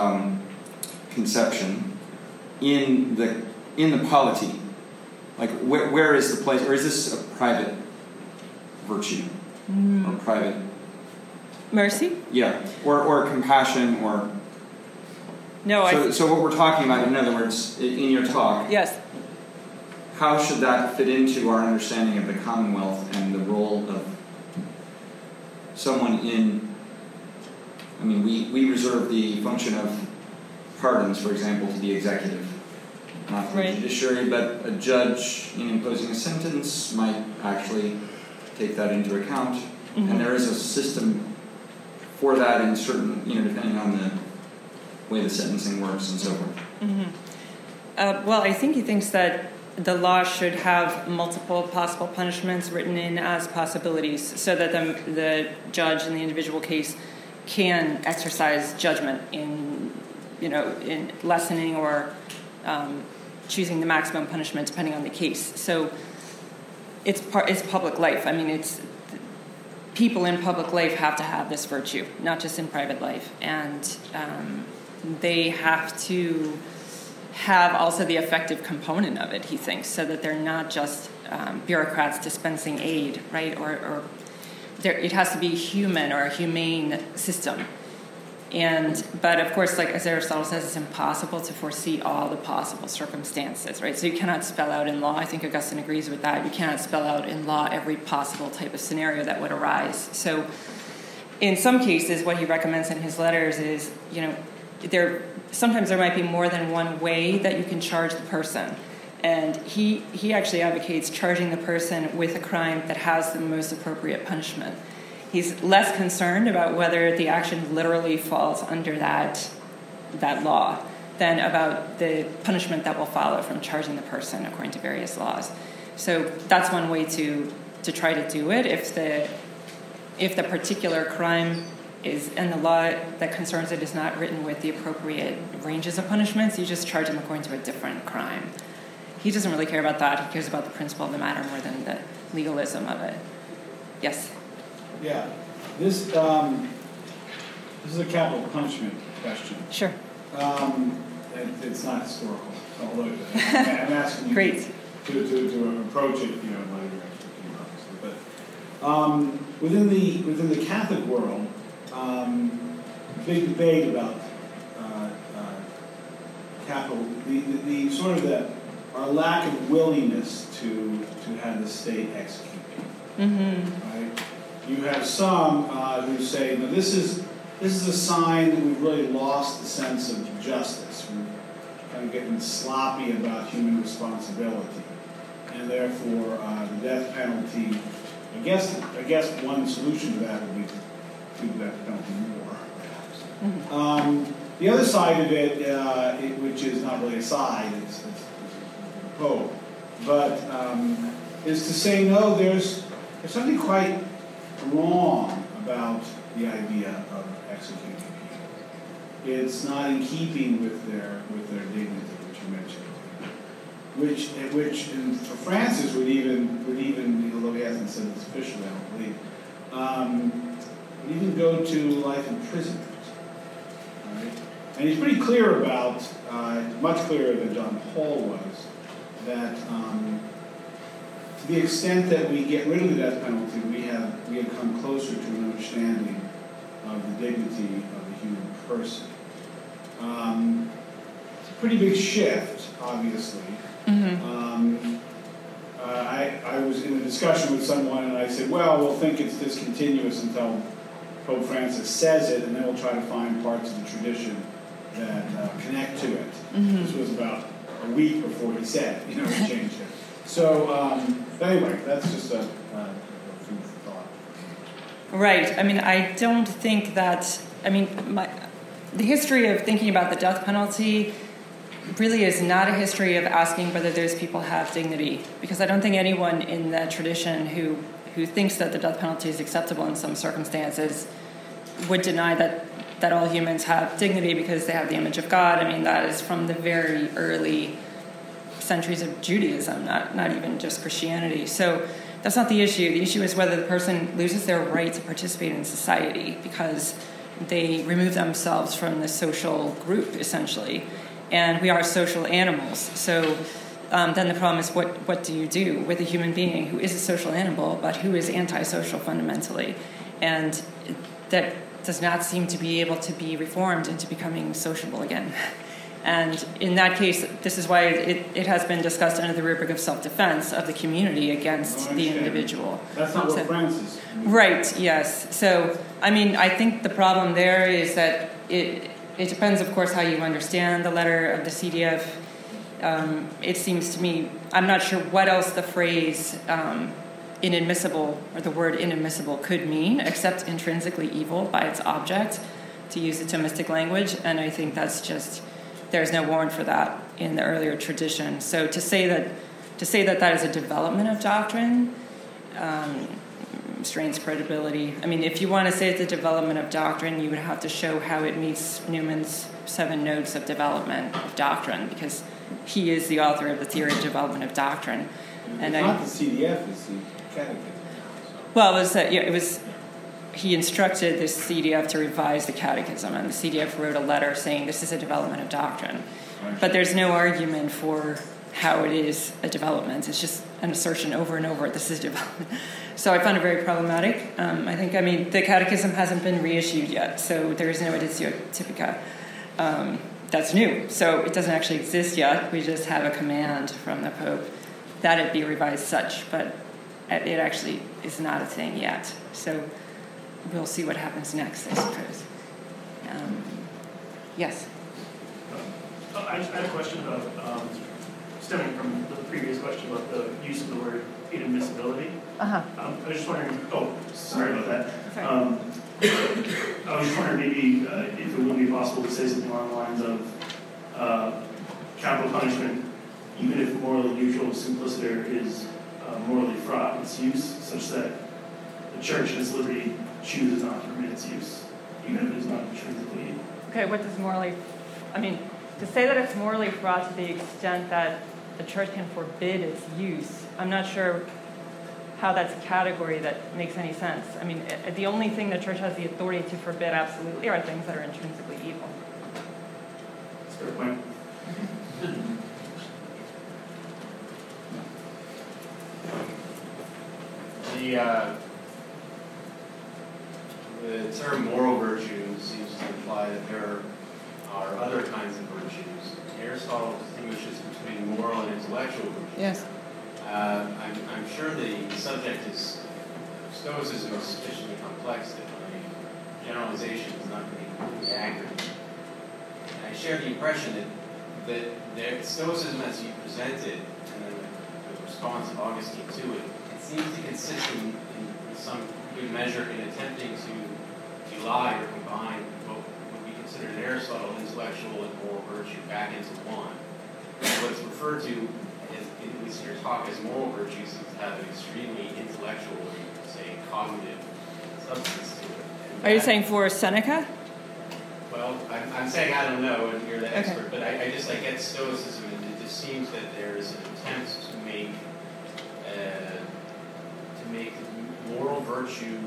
Speaker 5: conception in the polity? Like, where is the place, or is this a private virtue or private
Speaker 1: mercy?
Speaker 5: Yeah, or compassion, or
Speaker 1: no.
Speaker 5: So what we're talking about, in other words, in your talk,
Speaker 1: yes.
Speaker 5: How should that fit into our understanding of the Commonwealth and the role of someone in? I mean, we reserve the function of pardons, for example, to the executive. Not the judiciary, but a judge in imposing a sentence might actually take that into account. Mm-hmm. And there is a system for that in certain, depending on the way the sentencing works and so forth.
Speaker 1: Mm-hmm. Well, I think he thinks that the law should have multiple possible punishments written in as possibilities so that the judge in the individual case can exercise judgment in lessening or choosing the maximum punishment depending on the case. So it's public life. I mean, it's people in public life have to have this virtue, not just in private life, and they have to have also the effective component of it, he thinks, so that they're not just bureaucrats dispensing aid, right? Or it has to be human or a humane system. But of course, like as Aristotle says, it's impossible to foresee all the possible circumstances, right? So you cannot spell out in law, I think Augustine agrees with that, you cannot spell out in law every possible type of scenario that would arise. So in some cases, what he recommends in his letters is, sometimes there might be more than one way that you can charge the person. And he actually advocates charging the person with a crime that has the most appropriate punishment. He's less concerned about whether the action literally falls under that law than about the punishment that will follow from charging the person according to various laws. So that's one way to try to do it. if the particular crime is, and the law that concerns it is not written with the appropriate ranges of punishments, you just charge him according to a different crime. He doesn't really care about that. He cares about the principle of the matter more than the legalism of it. Yes?
Speaker 6: Yeah. This is a capital punishment question.
Speaker 1: Sure.
Speaker 6: It's not historical, although I'm asking you
Speaker 1: Great.
Speaker 6: to approach it, in light of your expertise, obviously. But within the Catholic world, big debate about capital, the sort of our lack of willingness to have the state execute people.
Speaker 1: Mm-hmm.
Speaker 6: Right? You have some who say, no, this is a sign that we've really lost the sense of justice. We're kind of getting sloppy about human responsibility, and therefore the death penalty. I guess one solution to that would be to do the death penalty more, perhaps.
Speaker 1: Mm-hmm.
Speaker 6: The other side of it, which is not really a side, it's the Pope, but is to say no. There's something quite wrong about the idea of executing people. It's not in keeping with their dignity, which you mentioned, which for Francis would even, although he hasn't said this officially, I don't believe, would even go to life imprisonment. Right? And he's pretty clear about, much clearer than John Paul was, that to the extent that we get rid of the death penalty, we have come closer to an understanding of the dignity of the human person. It's a pretty big shift, obviously.
Speaker 1: Mm-hmm.
Speaker 6: I was in a discussion with someone, and I said, well, we'll think it's discontinuous until Pope Francis says it, and then we'll try to find parts of the tradition that connect to it.
Speaker 1: Mm-hmm.
Speaker 6: This was about a week before he said it, he changed it. So, but anyway, that's just a food for thought.
Speaker 1: Right. I mean, I don't think that, the history of thinking about the death penalty really is not a history of asking whether those people have dignity, because I don't think anyone in that tradition who thinks that the death penalty is acceptable in some circumstances would deny that all humans have dignity because they have the image of God. I mean, that is from the very early centuries of Judaism, not even just Christianity. So that's not the issue. The issue is whether the person loses their right to participate in society because they remove themselves from the social group, essentially. And we are social animals. So then the problem is, what do you do with a human being who is a social animal but who is antisocial fundamentally? And that does not seem to be able to be reformed into becoming sociable again. And in that case, this is why it has been discussed under the rubric of self-defense of the community against the individual.
Speaker 6: That's not what Francis.
Speaker 1: Right, yes. So, I think the problem there is that it depends, of course, how you understand the letter of the CDF. It seems to me, I'm not sure what else the phrase inadmissible, or the word inadmissible, could mean, except intrinsically evil by its object, to use the Thomistic language, and I think that's just, there's no warrant for that in the earlier tradition. So to say that is a development of doctrine strains credibility. If you want to say it's a development of doctrine, you would have to show how it meets Newman's 7 notes of development of doctrine, because he is the author of the theory of development of doctrine.
Speaker 6: And not the CDF, it's the catechism.
Speaker 1: Well, it was he instructed the CDF to revise the catechism, and the CDF wrote a letter saying this is a development of doctrine. Right. But there's no argument for how it is a development. It's just an assertion over and over, this is development. So I found it very problematic. I think the catechism hasn't been reissued yet, so there is no editio typica. That's new, so it doesn't actually exist yet. We just have a command from the Pope that it be revised such, but it actually is not a thing yet. So we'll see what happens next, I suppose. Yes?
Speaker 3: I had a question about, stemming from the previous question about the use of the word inadmissibility.
Speaker 1: Uh-huh.
Speaker 3: I was just wondering, sorry about that.
Speaker 1: Sorry.
Speaker 3: I was wondering maybe if it would be possible to say something along the lines of capital punishment, even if morally neutral, simpliciter is morally fraught in its use, such that the church in its liberty chooses not to permit its use, even if it is not intrinsically evil.
Speaker 7: Okay, what does morally, I mean, to say that it's morally fraught to the extent that the church can forbid its use, I'm not sure how that's a category that makes any sense. I mean, the only thing the church has the authority to forbid absolutely are things that are intrinsically evil.
Speaker 3: That's a fair point.
Speaker 8: The term moral virtue seems to imply that there are other kinds of virtues. Aristotle distinguishes between moral and intellectual virtues.
Speaker 1: Yes.
Speaker 8: I'm sure the subject is Stoicism is sufficiently complex that my generalization is not going to be accurate. I share the impression that Stoicism, as you presented, and then the response of Augustine to it, it seems to consist in some good measure in attempting to belie or combine what would be considered in Aristotle intellectual and moral virtue back into one. What's referred to, at least in your talk, as moral virtue seems to have an extremely intellectual, or you could say cognitive substance to it.
Speaker 1: Are you saying for Seneca?
Speaker 8: Well, I'm saying I don't know, and you're the expert,
Speaker 1: Okay.
Speaker 8: but I get Stoicism, and it just seems that there is an attempt to make moral virtue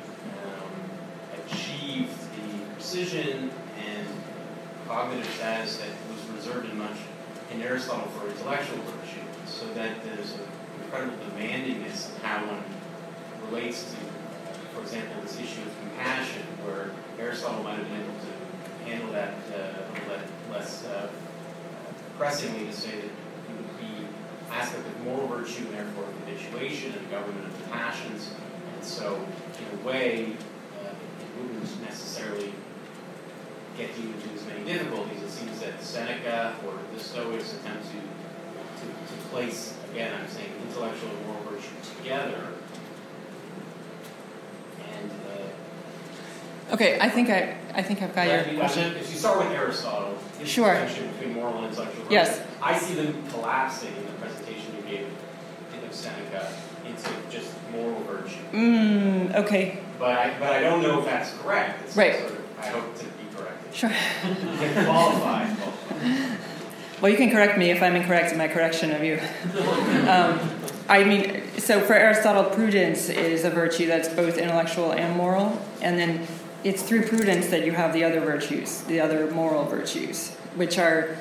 Speaker 8: achieve the precision and cognitive status that was reserved in Aristotle for intellectual virtue, so that there's an incredible demandingness of how one relates to, for example, this issue of compassion, where Aristotle might have been able to handle that a little less pressingly, to say that it would be aspect of moral virtue and therefore habituation and government of the passions. And so, in a way, it wouldn't necessarily get you into as many difficulties. It seems that Seneca or the Stoics attempt to place, again, I'm saying intellectual and moral virtue together. And
Speaker 1: Okay, I think I've got your question.
Speaker 8: if you start with Aristotle, his
Speaker 1: Sure.
Speaker 8: distinction between moral and intellectual virtue,
Speaker 1: Yes.
Speaker 8: I see them collapsing in the presentation you gave of Seneca into just moral virtue.
Speaker 1: Okay,
Speaker 8: But I don't know if that's correct. It's
Speaker 1: Right.
Speaker 8: sort of, I hope to be corrected.
Speaker 1: sure.
Speaker 8: Qualified.
Speaker 1: Well, you can correct me if I'm incorrect in my correction of you. I mean, so for Aristotle, prudence is a virtue that's both intellectual and moral, and then it's through prudence that you have the other virtues, the other moral virtues, which are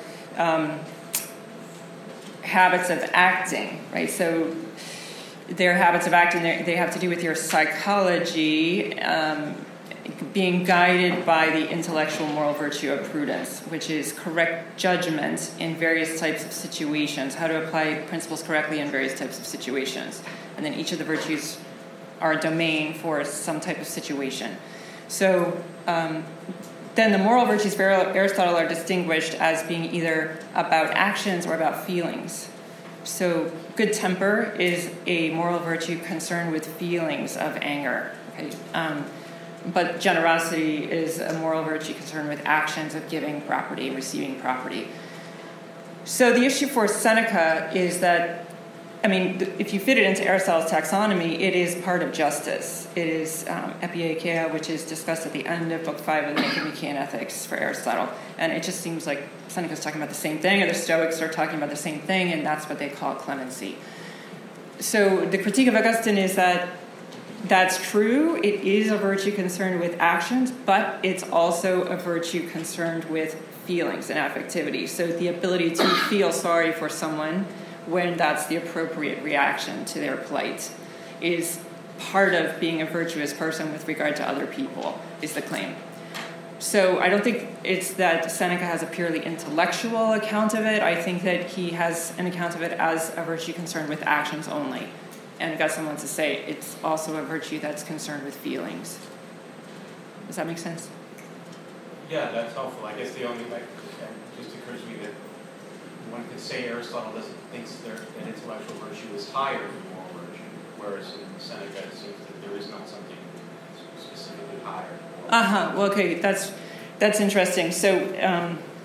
Speaker 1: habits of acting, right? So their habits of acting, they have to do with your psychology, being guided by the intellectual moral virtue of prudence, which is correct judgment in various types of situations, how to apply principles correctly in various types of situations. And then each of the virtues are a domain for some type of situation. So then the moral virtues for Aristotle are distinguished as being either about actions or about feelings. So good temper is a moral virtue concerned with feelings of anger. Okay? But generosity is a moral virtue concerned with actions of giving property, receiving property. So the issue for Seneca is that, I mean, if you fit it into Aristotle's taxonomy, it is part of justice. It is epieikeia, which is discussed at the end of Book 5 of the Nicomachean Ethics for Aristotle. And it just seems like Seneca's talking about the same thing, or the Stoics are talking about the same thing, and that's what they call clemency. So the critique of Augustine is that that's true. It is a virtue concerned with actions, but it's also a virtue concerned with feelings and affectivity. So the ability to feel sorry for someone when that's the appropriate reaction to their plight is part of being a virtuous person with regard to other people, is the claim. So I don't think it's that Seneca has a purely intellectual account of it. I think that he has an account of it as a virtue concerned with actions only. And Augustine wants to say it's also a virtue that's concerned with feelings. Does that make sense?
Speaker 8: Yeah, that's helpful. I guess the only thing just occurs to me that one could say Aristotle thinks that intellectual virtue is higher than moral virtue, whereas in Seneca it seems that there is not something specifically higher.
Speaker 1: Well, okay, that's interesting. So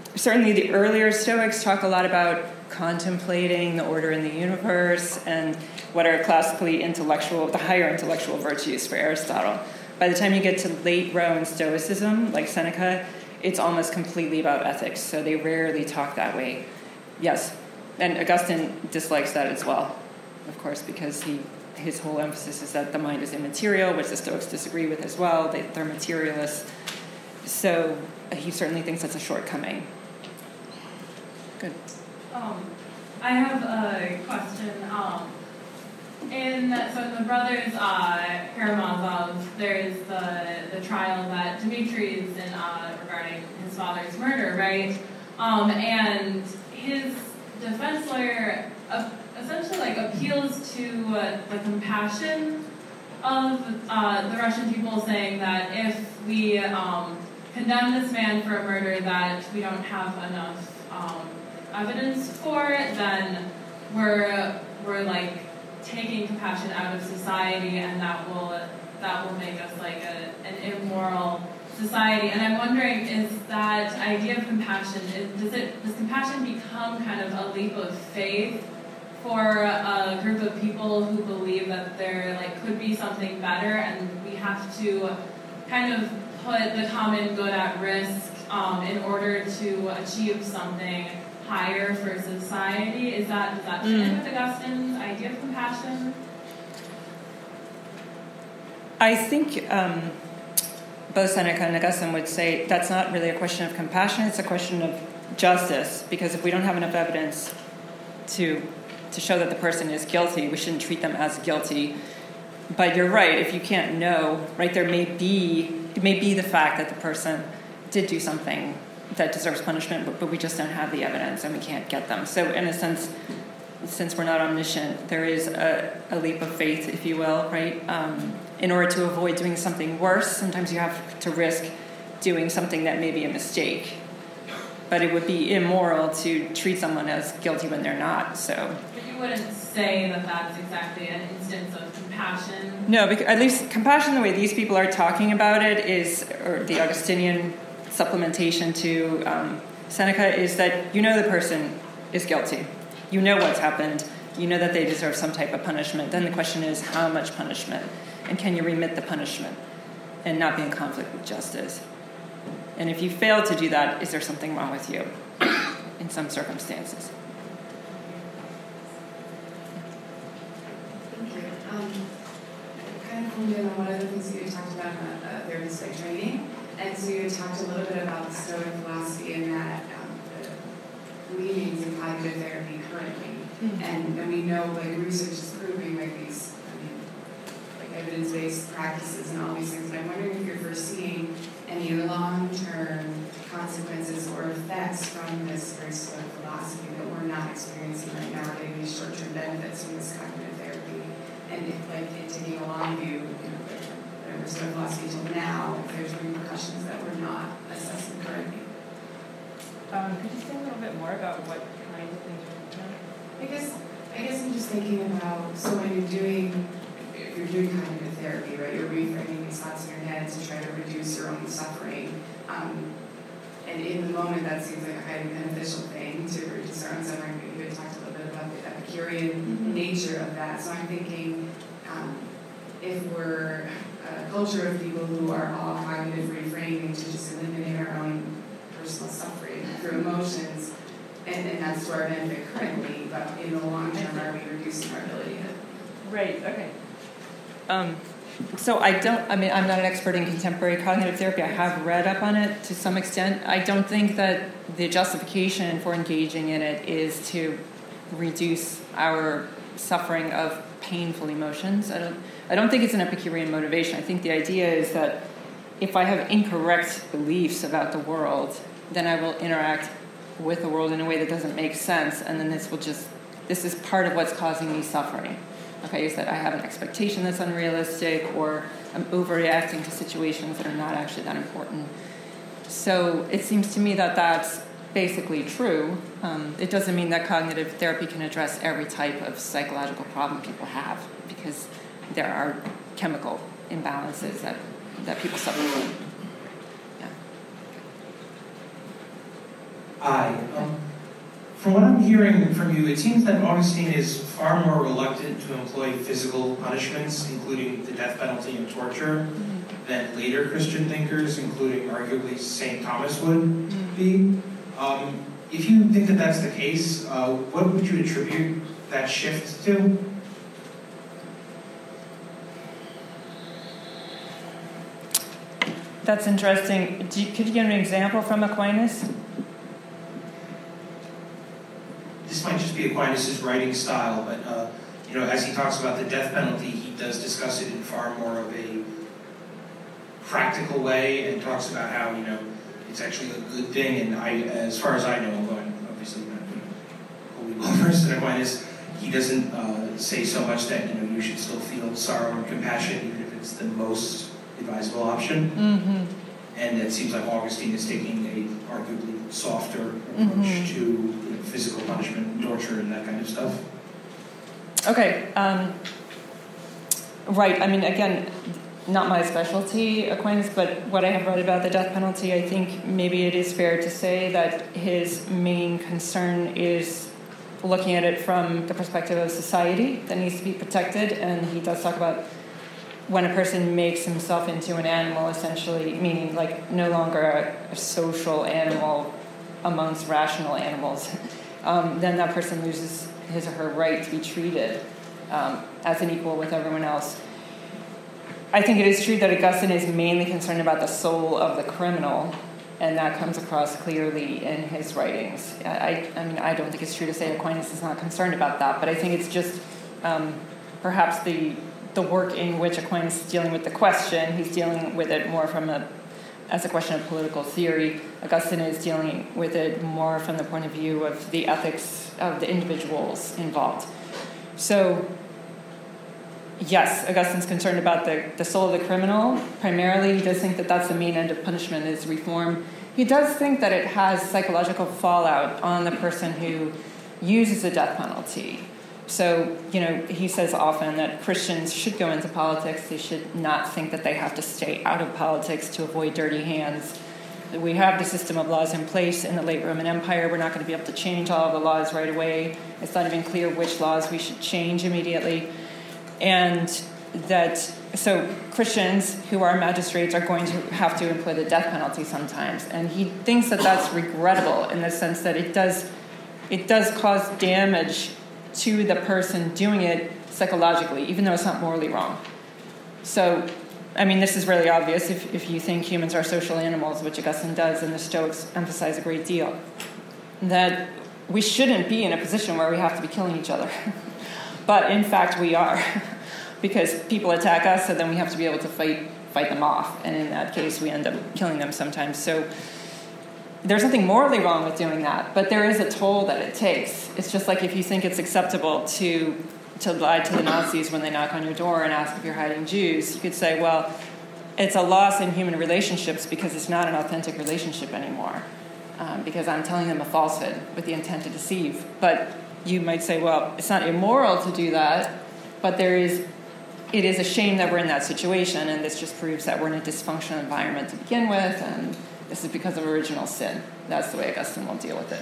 Speaker 1: certainly the earlier Stoics talk a lot about contemplating the order in the universe and what are classically intellectual, the higher intellectual virtues for Aristotle. By the time you get to late Roman Stoicism, like Seneca, it's almost completely about ethics, so they rarely talk that way. Yes, and Augustine dislikes that as well, of course, because his whole emphasis is that the mind is immaterial, which the Stoics disagree with as well. They're materialists. So he certainly thinks that's a shortcoming. Good.
Speaker 9: I have a question. In the Brothers Karamazov, there's the trial that Dmitri is in regarding his father's murder, right? And his defense lawyer essentially appeals to the compassion of the Russian people, saying that if we condemn this man for a murder that we don't have enough evidence for, then we're taking compassion out of society, and that will make us an immoral society. And I'm wondering, is that idea of compassion, does compassion become kind of a leap of faith for a group of people who believe that there could be something better, and we have to kind of put the common good at risk in order to achieve something higher for society? Does that fit in with Augustine's idea of compassion?
Speaker 1: I think both Seneca and Augustine would say that's not really a question of compassion, it's a question of justice, because if we don't have enough evidence to show that the person is guilty, we shouldn't treat them as guilty. But you're right, if you can't know, right, it may be the fact that the person did do something that deserves punishment, but we just don't have the evidence and we can't get them. So in a sense, since we're not omniscient, there is a leap of faith, if you will, right? In order to avoid doing something worse, sometimes you have to risk doing something that may be a mistake. But it would be immoral to treat someone as guilty when they're not, so.
Speaker 9: But you wouldn't say that that's exactly an instance of compassion?
Speaker 1: No, because at least compassion, the way these people are talking about it is, or the Augustinian supplementation to Seneca, is that you know the person is guilty. You know what's happened. You know that they deserve some type of punishment. Then the question is, how much punishment? And can you remit the punishment and not be in conflict with justice? And if you fail to do that, is there something wrong with you in some circumstances?
Speaker 10: Thank you. Kind of honed in on one of the things that you talked about in therapeutic training. And so you talked a little bit about the Stoic philosophy and that the leanings in cognitive therapy currently. Mm-hmm. And we know, research is proving, these, evidence-based practices and all these things. And I'm wondering if you're foreseeing any long-term consequences or effects from this very Stoic philosophy that we're not experiencing right now, or getting these short-term benefits from this cognitive therapy. And if, taking a long view, whatever Stoic philosophy till now, if there's repercussions that we're not assessing currently.
Speaker 7: Could you say a little bit more about what kinds of things you're looking at?
Speaker 10: I guess I'm just thinking about, so when if you're doing cognitive therapy, right, you're reframing these thoughts in your head to try to reduce your own suffering. And in the moment, that seems like a highly beneficial thing to reduce our own suffering. You had talked a little bit about the Epicurean nature of that. So I'm thinking, if we're a culture of people who are all cognitive reframing to just eliminate our own personal suffering through emotions, and that's to our benefit currently, but in the long term, are we reducing our ability to...
Speaker 7: Right, okay.
Speaker 1: So I'm not an expert in contemporary cognitive therapy. I have read up on it to some extent. I don't think that the justification for engaging in it is to reduce our suffering of painful emotions. I don't think it's an Epicurean motivation. I think the idea is that if I have incorrect beliefs about the world, then I will interact with the world in a way that doesn't make sense, and then this is part of what's causing me suffering. Okay, is that I have an expectation that's unrealistic, or I'm overreacting to situations that are not actually that important. So it seems to me that that's basically true. It doesn't mean that cognitive therapy can address every type of psychological problem people have, because there are chemical imbalances that people suffer from. Yeah.
Speaker 11: Hi. From what I'm hearing from you, it seems that Augustine is far more reluctant to employ physical punishments, including the death penalty and torture, than later Christian thinkers, including arguably St. Thomas would be. If you think that that's the case, what would you attribute that shift to?
Speaker 7: That's interesting. Could you give an example from Aquinas?
Speaker 11: This might just be Aquinas' writing style, but as he talks about the death penalty, he does discuss it in far more of a practical way, and talks about how it's actually a good thing. And as far as I know, I'm obviously not wholly well versed in Aquinas. He doesn't say so much that you should still feel sorrow and compassion, even if it's the most advisable option.
Speaker 7: Mm-hmm.
Speaker 11: And it seems like Augustine is taking a arguably softer approach to physical punishment, and torture, and that kind of stuff.
Speaker 7: Okay. Right. I mean, again, not my specialty, Aquinas, but what I have read about the death penalty, I think maybe it is fair to say that his main concern is looking at it from the perspective of society that needs to be protected, and he does talk about when a person makes himself into an animal, essentially, meaning like no longer a social animal amongst rational animals, then that person loses his or her right to be treated as an equal with everyone else. I think it is true that Augustine is mainly concerned about the soul of the criminal, and that comes across clearly in his writings. I mean, I don't think it's true to say Aquinas is not concerned about that, but I think it's just perhaps the work in which Aquinas is dealing with the question. He's dealing with it more as a question of political theory. Augustine is dealing with it more from the point of view of the ethics of the individuals involved. So, yes, Augustine's concerned about the soul of the criminal. Primarily, he does think that that's the main end of punishment is reform. He does think that it has psychological fallout on the person who uses the death penalty. So, he says often that Christians should go into politics. They should not think that they have to stay out of politics to avoid dirty hands. We have the system of laws in place in the late Roman Empire. We're not going to be able to change all of the laws right away. It's not even clear which laws we should change immediately. And so Christians who are magistrates are going to have to employ the death penalty sometimes. And he thinks that that's regrettable in the sense that it does cause damage to the person doing it psychologically, even though it's not morally wrong. So, I mean, this is really obvious if you think humans are social animals, which Augustine does, and the Stoics emphasize a great deal, that we shouldn't be in a position where we have to be killing each other. But in fact, we are, because people attack us, and then we have to be able to fight them off. And in that case, we end up killing them sometimes. So there's nothing morally wrong with doing that, but there is a toll that it takes. It's just like if you think it's acceptable to lie to the Nazis when they knock on your door and ask if you're hiding Jews, you could say, well, it's a loss in human relationships because it's not an authentic relationship anymore, because I'm telling them a falsehood with the intent to deceive. But you might say, well, it's not immoral to do that, but it is a shame that we're in that situation, and this just proves that we're in a dysfunctional environment to begin with, and this is because of original sin. That's the way Augustine will deal with it.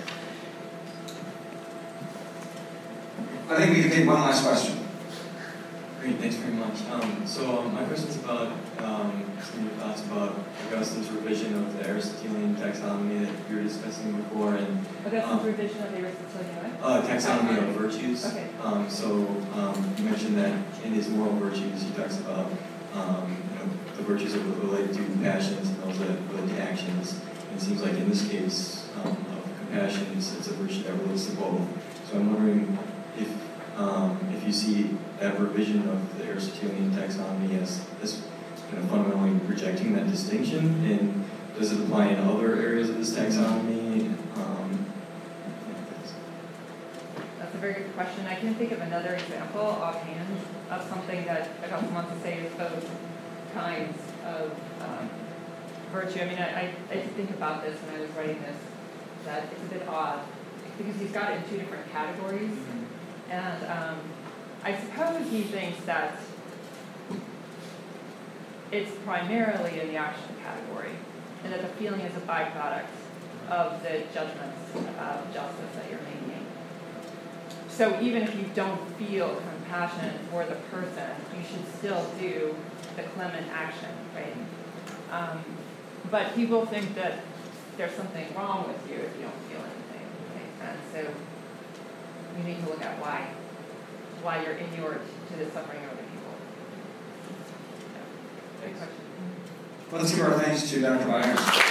Speaker 5: I think we can take one last question.
Speaker 12: Great, thanks very much. My question is about some of your thoughts about Augustine's revision of the Aristotelian taxonomy that you were discussing before. And
Speaker 7: Augustine's revision of the Aristotelian
Speaker 12: taxonomy of virtues.
Speaker 7: Okay.
Speaker 12: You mentioned that in his moral virtues, he talks about the virtues that relate to passions and those that relate to actions. And it seems like in this case of compassion, it's a virtue that relates to both. So I'm wondering if you see that revision of the Aristotelian taxonomy as kind of fundamentally rejecting that distinction, and does it apply in other areas of this taxonomy?
Speaker 7: That's a very good question. I can think of another example offhand of something that Augustine wants to say is both kinds of virtue. I mean, I did think about this when I was writing this, that it's a bit odd, because he's got it in two different categories. And I suppose he thinks that it's primarily in the action category, and that the feeling is a byproduct of the judgments of justice that you're making. So even if you don't feel compassion for the person, you should still do the clement action, right? But people think that there's something wrong with you if you don't feel anything, right? And so you need to look at why you're inured to the suffering of other people. Yeah. Great question.
Speaker 11: Let's give our thanks to Dr. Byers.